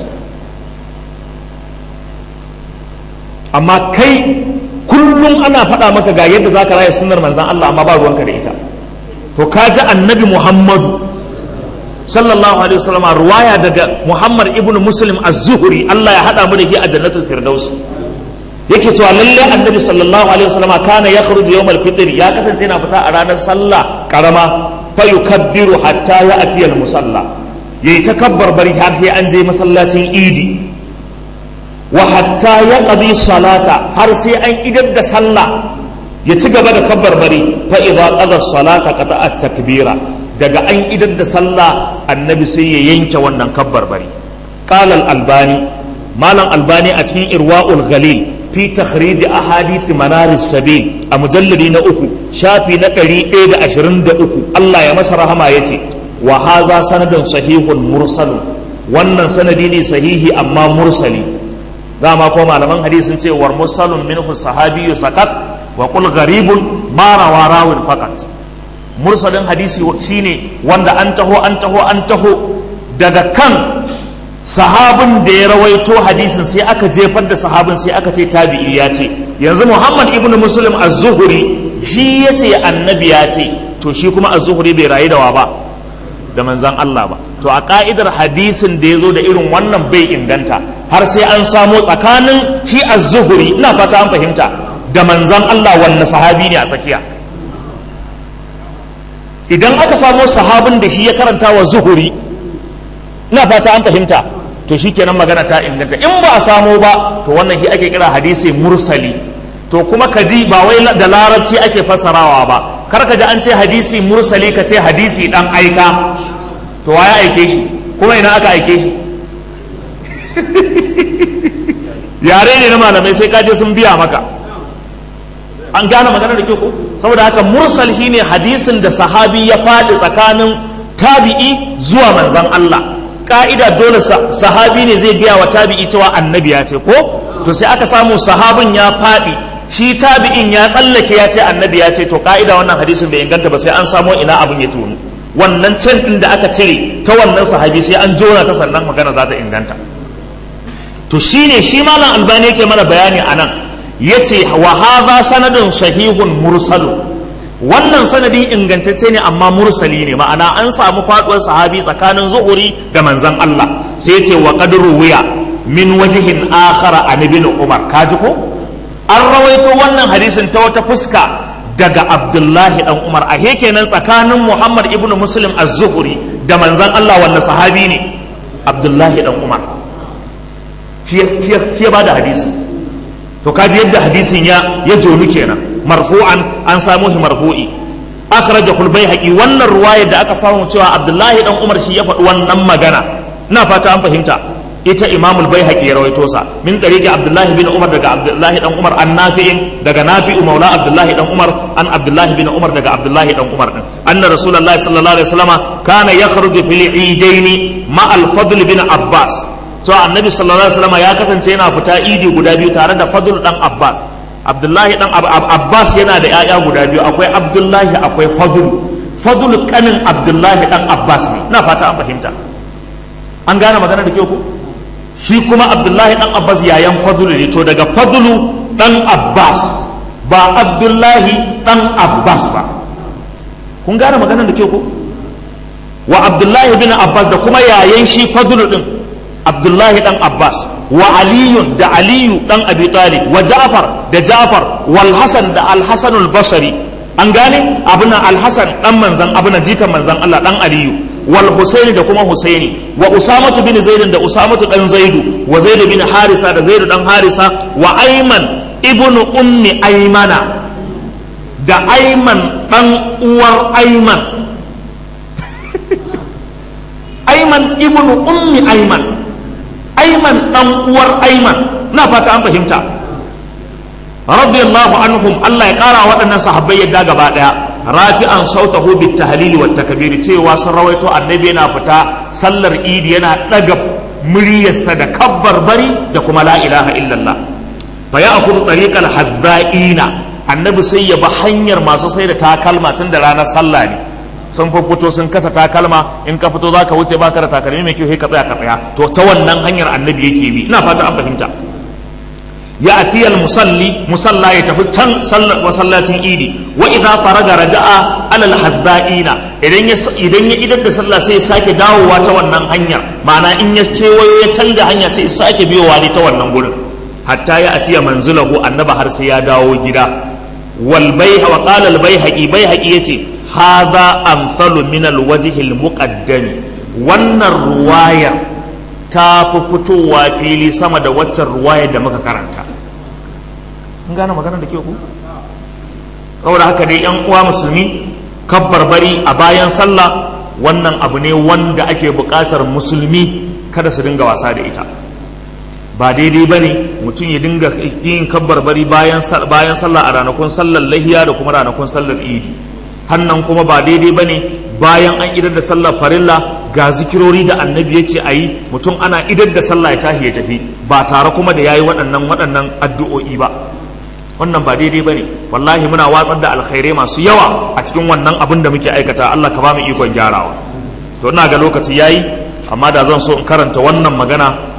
Amma kai kullum ana faɗa maka ga yadda za ka raya sunnar manzan Allah, amma ba ruwanka da ita. To ka ji annabi Muhammadu sallallahu alaihi wasallam ruwaya daga Muhammad ibn Muslim az-Zuhri, Allah ya haɗa mu da shi a jannatul firdaus, yake cewa lalle annabi sallallahu alaihi wasallam kana yakhruju yawm al-fitr, ya kasance yana fita a ranar sallah karama fa yukabbiru hatta ya'ti al-musalla, yayi takabbar bari har sai an je masallacin idi. Wa hatta ya qadi salata, har sai an idar da sallah ya ci gaba da kabbarbari. Fa idza qada salata qata'a takbira, daga an idar da sallah annabi sai ya yanke wannan kabbarbari. Qala al-albani, malam albani a cikin irwaul ghalil fi takhrij ahadith manaris sabil a mujalladi na 3 shafi na 123, Allah ya masa rahama yace wa hadha sanadun sahihun mursalun, wannan sanadi ne sahihi amma mursali. dama ko malaman hadisin ce war mursalun minhu sahabiyyu sakat wa qul gharibun ma rawa rawin fakat. Mursalin hadisi shine wanda an taho daga kan sahabin da ya rawaito hadisin sai aka jefar da sahabin sai aka ce tabi'i ya ce. Yanzu Muhammad ibn Muslim az-Zuhri shi yace annabi ya ce, to shi kuma az-Zuhri bai rayu da wa ba, da manzon Allah ba. To a ka'idar hadisin da ya zo da irin wannan bai inganta har sai an samo tsakanin shi az-Zuhri, ina fata an fahimta, da manzon Allah wanne sahabi ne a tsakiya. Idan aka samo sahabin da shi ya karanta wa Zuhri, ina fata an fahimta, to shi kenan magana ta inganta. In ba a samo ba, to wannan shi ake kira hadisi mursali. To kuma ka ji ba wai da larabci ake fassarawa ba, kar ka ji an ce hadisi mursali ka ce hadisi dan aika. To waye aike shi, kuma ina aka aike shi? Yare ne na malamai sai kaje sun biya maka. An gane magana da kyau ko? Saboda haka mursal shine hadisin da sahabi ya faɗi tsakanin tabi'i zuwa manzon Allah. Ka'ida dole sahabi ne zai gaya wa tabi'i cewa annabi ya ce ko? To sai aka samu sahabin ya faɗi, shi tabi'in ya tsallake ya ce annabi ya ce, to ka'ida wannan hadisin bai inganta ba sai an samo ina abin ya tunu. Wannan can ɗin da aka cire ta wannan sahabi sai an jona ta sannan magana za ta inganta. To shine shi malam albani yake mana bayani a nan, ya ce wa hadha sanadun sahihun mursalun, wannan sanadin ingantacce ne amma mursali ne, ma'ana an samu faduwar sahabi tsakanin Zuhuri da manzon Allah. Sai ya ce wa qad ruwiya min wajhin akhara an ibn Umar, kaji ko an rawaito wannan hadisin ta wata fuska daga Abdullahi dan Umar. A kenan tsakanin Muhammad ibn Muslim az-Zuhri da manzon Allah wanda sahabi ne Abdullahi dan Umar shi ya bada hadisi. to kaji yadda hadisin ya jonu kenan marfu'an an samu shi marfu'i akhrajahu al-Baihaqi. wannan ruwayar da aka samu cewa Abdullahi dan Umar shi ya faɗi wannan magana, ina fata an fahimta, ita Imam al-Baihaqi ya rawaito sa min tariqi Abdullahi bin Umar daga Abdullahi dan Umar an Nafi'in daga Nafi'u maula Abdullahi dan Umar an Abdullahi bin Umar daga Abdullahi dan Umar din anna Rasulullahi sallallahu alaihi wasallam kana yakhruju fil idaini ma al-Fadl bin Abbas. to annabi sallallahu alaihi wasallam ya kasance yana fita idi guda biyu tare da Fadl dan Abbas. Abdullahi dan Abbas yana da yaya guda biyu, akwai Abdullahi akwai Fadl kanin Abdullahi dan Abbas ne, ina fata an fahimta, an gane magana da kyau ko. shi kuma Abdullahi dan Abbas yayan Fadlu ne, to daga Fadlu dan Abbas ba Abdullahi dan Abbas ba, kun gane magana da kyau ko. wa Abdullahi bin Abbas da kuma yayan shi Fadlu din Abdullahi dan Abbas, wa Aliyun da Aliyu dan Abi Talib, wa Ja'far da Ja'far, wal Hasan da Al-Hasan al-Basri, an gane abuna Al-Hasan dan manzan abuna jikan manzan Allah dan Aliyu, wal Husaini da kuma Husaini, wa Usamatu bin Zaid da Usamatu dan Zaidu, wa Zaid bin Harisa da Zaid dan Harisa, wa Ayman ibnu ummi Aymana da Ayman dan uwar Ayman Ayman ibnu ummi Ayman, Ayman dan uwar Ayman, na fata an fahimta. radiyallahu anhum, Allah ya kara waɗannan sahabbai yadda gaba daya, rafi'an sautahu bit tahlil wat takbir, cewa sun rawaito annabi yana fita sallar idi yana daga muryarsa da kabbar bari da kuma la ilaha illallah. fa ya'khudhu tariqal haddaina, annabi sai ya bi hanyar masu sai da takalma tun da ranar sallah ne, sun fito sun kasa takalma, in ka fito zaka wuce baka da takalmi mai kyau sai ka tsaya, to ta wannan hanyar annabi yake bi, ina fata an fahimta. ya atiyal musalla ya tafi can masallacin idi, wa idza faraga raja'a alal haddaina, idan ya idar da sallah sai ya sake dawowa ta wannan hanyar, ma'ana in ya kewayo ya canza hanya sai ya sake biyowa ne ta wannan gurin, hatta ya atiya manzilahu, annaba har sai ya dawo gida. wal bayha wa qala al bayhaqi yace hadha amsalu min al wajhi al muqaddami, wannan ruwayar ta fi fitowa fili sama da waccan ruwayar da muka karanta. kun gane magana da ke ku. saboda haka dai yan uwa musulmi, kabbar bari a bayan sallah wannan abu ne wanda ake buƙatar musulmi kada su dinga wasa da ita. ba daidai ba ne mutum ya dinga yin kabbar bari bayan sallah a ranakun sallar lahiya da kuma ranakun sallar idi. hannan kuma ba daidai ba ne bayan an idar da sallar farilla ga zikirori da annabi ya ce a yi, mutum ana idar da sallah ya tashi ya tafi ba tare kuma da ya yi waɗannan addu'o'i ba. wannan ba daidai ba ne, wallahi muna watsar da alkhairai masu yawa a cikin wannan abin da muke aikata. Allah ka ba mu ikon gyarawa. to ina ga lokaci yayi, amma da zan so in karanta wannan magana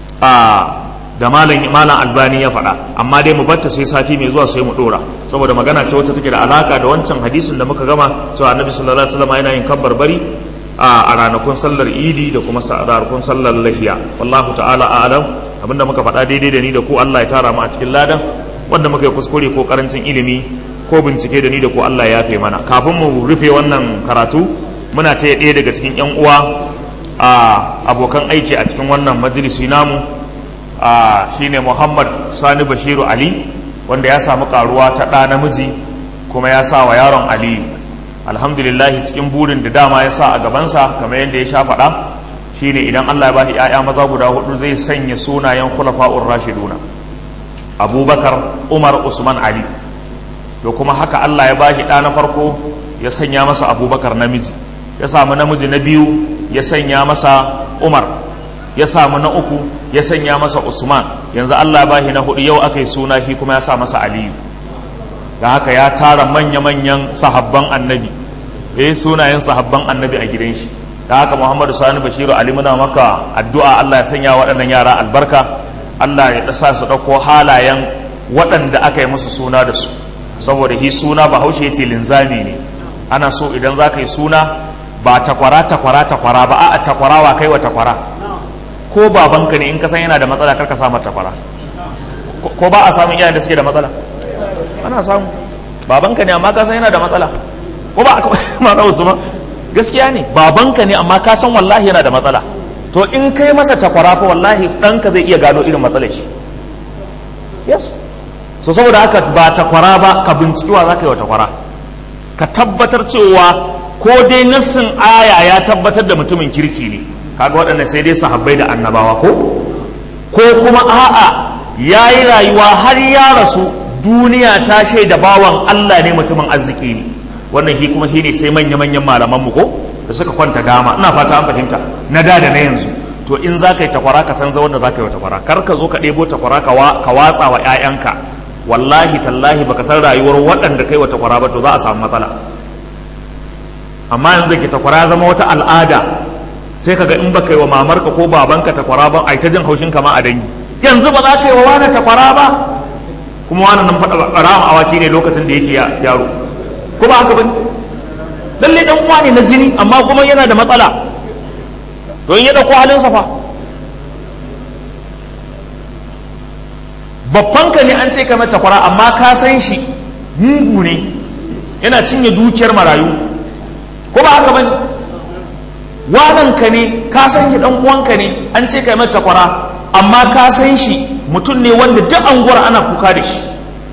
da malam Albani ya faɗa, amma dai mu batta sai sati mai zuwa sai mu dora, saboda magana ce wacce take da alaka da wancan hadisin da muka gama cewa annabi sallallahu alaihi wasallam yana yin kabbar bari a ranakun sallar idi da kuma ranakun sallar lahiya. wallahu ta'ala a'lam. abinda muka faɗa daidai da ni da ku Allah ya tara mu a cikin ladan, wanda muka yi kuskure ko karancin ilimi ko bincike da ni da ku Allah ya yafe mana. kafin mu rufe wannan karatu, muna taya ɗaya daga cikin yan uwa abokan aiki a cikin wannan majalisi namu, shine Muhammad Sani Bashiru Ali, wanda ya samu karuwa ta ɗa namiji kuma ya sa wa yaron Ali. alhamdulillah, cikin burin da dama ya sa a gabansa kamar yadda ya sha faɗa shine idan Allah ya bashi ƴaƴa maza guda 4 zai sanya sunayen khulafa'ur rashiduna Abubakar, Umar, Usman, Ali. to kuma haka Allah ya bashi ɗa na farko ya sanya masa Abubakar namiji, ya samu namiji na biyu ya sanya masa Umar, ya samu na uku ya sanya masa Usman, yanzu Allah ya bashi na 4 yau aka yi suna shi kuma ya sa masa Aliyu. da haka ya tara manya-manyan sahabban annabi, sunayen sahabban annabi a gidan shi. da haka Muhammadu Sani Bashiru Ali, muna maka addu'a Allah ya sanya waɗannan yara albarka, Allah ya sa su ɗauko halayen waɗanda aka yi musu suna da su, saboda shi suna Bahaushe ya ce linzami ne. ana so idan za ka yi suna ba takwara ba, a takwara wa kai wa takwara. ko babanka ne in ka san yana da matsala karka samar takwara. ko ba a samun iyayen da suke da matsala? ana samu. babanka ne amma ka san yana da matsala ko ba ma ka wasu ma gaskiya ne babanka ne amma ka san wallahi yana da matsala to in kai masa takwara fa wallahi ɗanka zai iya gano irin matsalar shi yes so saboda haka ba takwara ba ka binciki wa za ka yi wa takwara ka tabbatar cewa ko dai nassin aya ya tabbatar da mutumin kirki ne kaga waɗannan sai dai sahabbai da annabawa ko kuma a'a ya yi rayuwa har ya rasu duniya ta shaida bawan Allah ne mutumin arziki ne wannan kuma shi ne sai manya-manyan malamanmu ko da suka kwanta dama ina fata an fahimta na da na yanzu to in za ka yi takwara ka san wanda za ka yi wa takwara kar ka zo ka ɗebo takwara ka watsa wa 'ya'yanka wallahi tallahi baka san rayuwar waɗanda kai wa takwara ba to za a samu matsala amma yanzu da ke takwara zama wata al'ada sai kaga in baka yi wa mamarka ko babanka takwara ba ai ta jin haushin kama a dangi yanzu ba za ka yi wa wani takwara ba kuma wani nan faɗa ɓarawan awaki ne lokacin da yake yaro ko ba haka bane lalle dan uwa ne na jini amma kuma yana da matsala to in ya dauko halin sa fa babbanka ne an ce ka mata takwara amma ka san shi mugu ne yana cinye dukiyar marayu ko ba haka bane wananka ne ka san shi dan uwanka ne an ce ka mata takwara amma ka san shi mutum ne wanda duk anguwar ana kuka da shi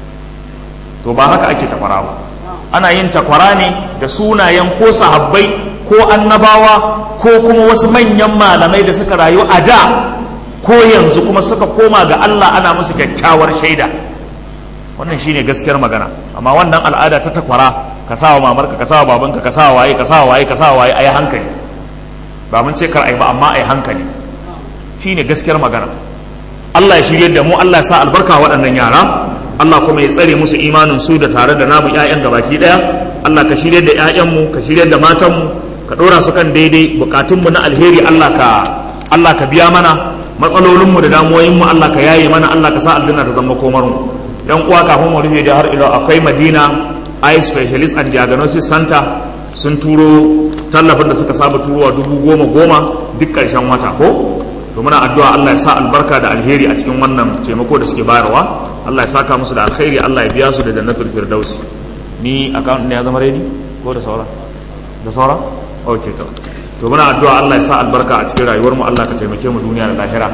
to ba haka ake takwara ba ana yin takwara ne da sunayen ko sahabbai ko annabawa ko kuma wasu manyan malamai da suka rayu a da ko yanzu kuma suka koma ga Allah ana musu kyakkyawar shaida wannan shine gaskiyar magana amma wannan al'ada ta takwara ka sawa mamarka ka sawa babanka ka sawa waye ayi hankali ba mun ce kar ai ba amma ayi hankali shine gaskiyar magana Allah ya shirye da mu Allah ya sa albarka waɗannan yara Allah kuma ya tsare musu imanin su da tare da namu ƴaƴan gabaki daya Allah ka shirye da ƴaƴanmu ka shirye da matanmu ka dora su kan daidai bukatunmu na alheri Allah ka biya mana matsalolinmu da damuwoyinmu Allah ka yaye mana Allah ka sa aljanna ta zama komar mu yan uwa kafin mu rufe da har ila akwai Madina Eye Specialist and Diagnosis Center sun turo tallafin da suka saba turowa 10,000 duk ƙarshen wata ko to muna addu'a Allah ya sa albarka da alheri a cikin wannan taimako da suke bayarwa Allah ya saka musu da alkhairi Allah ya biya su da jannatul firdausi ni account ne ya zama ready ko da saura okay to muna addu'a Allah ya sa albarka a cikin rayuwar mu Allah ka taimake mu duniya da lahira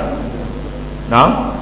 na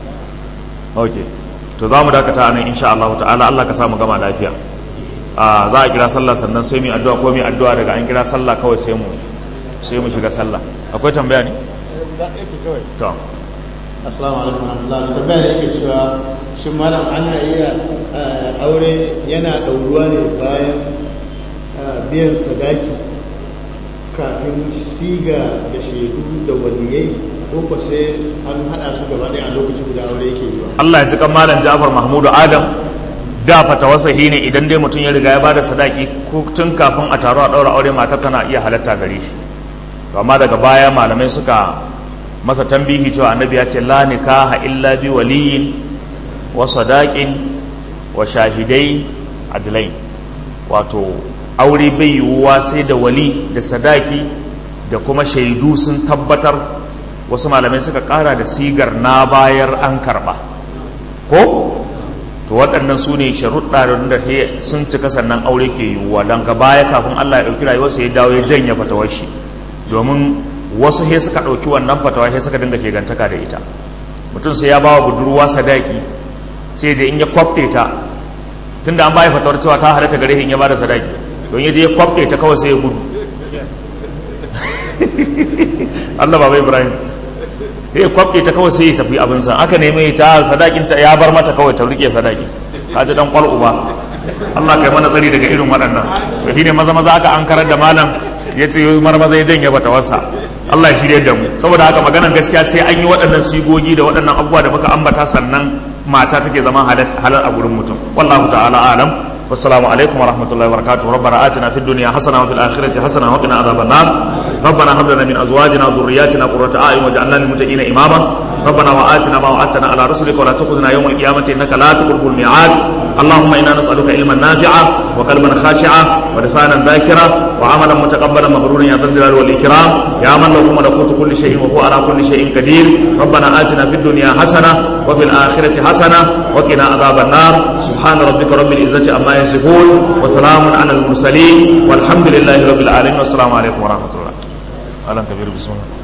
okay to za mu dakata anan insha Allah ta'ala Allah ka sa mu gama lafiya za a kira sallah sannan sai mu addu'a ko mu addu'a daga an kira sallah kawai sai mu shiga sallah akwai tambaya ne to assalamu alaikum warahmatullahi tambaya da yake cewa shin malam ana iya aure yana ɗauruwa ne bayan biyan sadaki kafin siga da shaidu da waliyai ko ko sai an hada su gaba ɗaya a lokacin da aure yake yi ba Allah ya ji kan malam Ja'far Mahmudu Adam da fatawarsa ne idan dai mutum ya riga ya bada sadaki ko tun kafin a taro a ɗaura aure matar tana iya halatta gare shi amma daga baya malamai suka masa tambihi cewa annabi ya ce la nikaha illa bi waliyin wa sadaqin wa shahidai adlain wato aure bai yiwuwa sai da wali da sadaki da kuma shaidu sun tabbatar wasu malamai suka kara da sigar na bayar an karba ko to waɗannan su ne sharuɗa da sun cika sannan aure ke yiwuwa don ga baya kafin Allah ya ɗauki rayuwarsa ya dawo ya janya fatawar shi domin wasu he suka ɗauki wannan fatawa he suka dinga shegantaka da ita mutum sai ya ba wa budurwa sadaki sai da in ya kwafte ta tunda an baya fatawar cewa ta halatta gare in ya ba da sadaki don ya je ya kwafte ta kawai sai ya gudu Allah baba Ibrahim ya kwafte ta kawai sai ya tafi abinsa aka neme ta sadakin ta ya bar mata kawai ta rike sadaki ka ji dan kwal uba Allah kai mana tsari daga irin waɗannan to shine maza aka ankarar da malam ya ce marmaza ya janye fatawarsa Allah ya shirye da mu saboda haka maganar gaskiya sai an yi waɗannan sigogi da waɗannan abubuwa da muka ambata sannan mata take zama halal a gurin mutum wallahu ta'ala alam wassalamu alaikum warahmatullahi wabarakatuh rabbana atina fid dunya hasana wa fil akhirati hasana wa qina adhaban nar rabbana hab lana min azwajina wa dhurriyyatina qurrata a'yun waj'alna lil muttaqina imama ربنا وآتنا ما وعدتنا على رسلك ولا تخزنا يوم القيامة إنك لا تخلف الميعاد اللهم إنا نسألك علما نافعا وقلبا خاشعا ولسانا ذاكرا وعملا متقبلا مبرورا يا ذا الجلال والإكرام يا من له ملكوت كل شيء وهو على كل شيء قدير ربنا آتنا في الدنيا حسنة وفي الآخرة حسنة وقنا عذاب النار سبحان ربك رب العزة عما يصفون وسلام على المرسلين والحمد لله رب العالمين والسلام عليكم ورحمة الله. أهلا كبير بسم الله.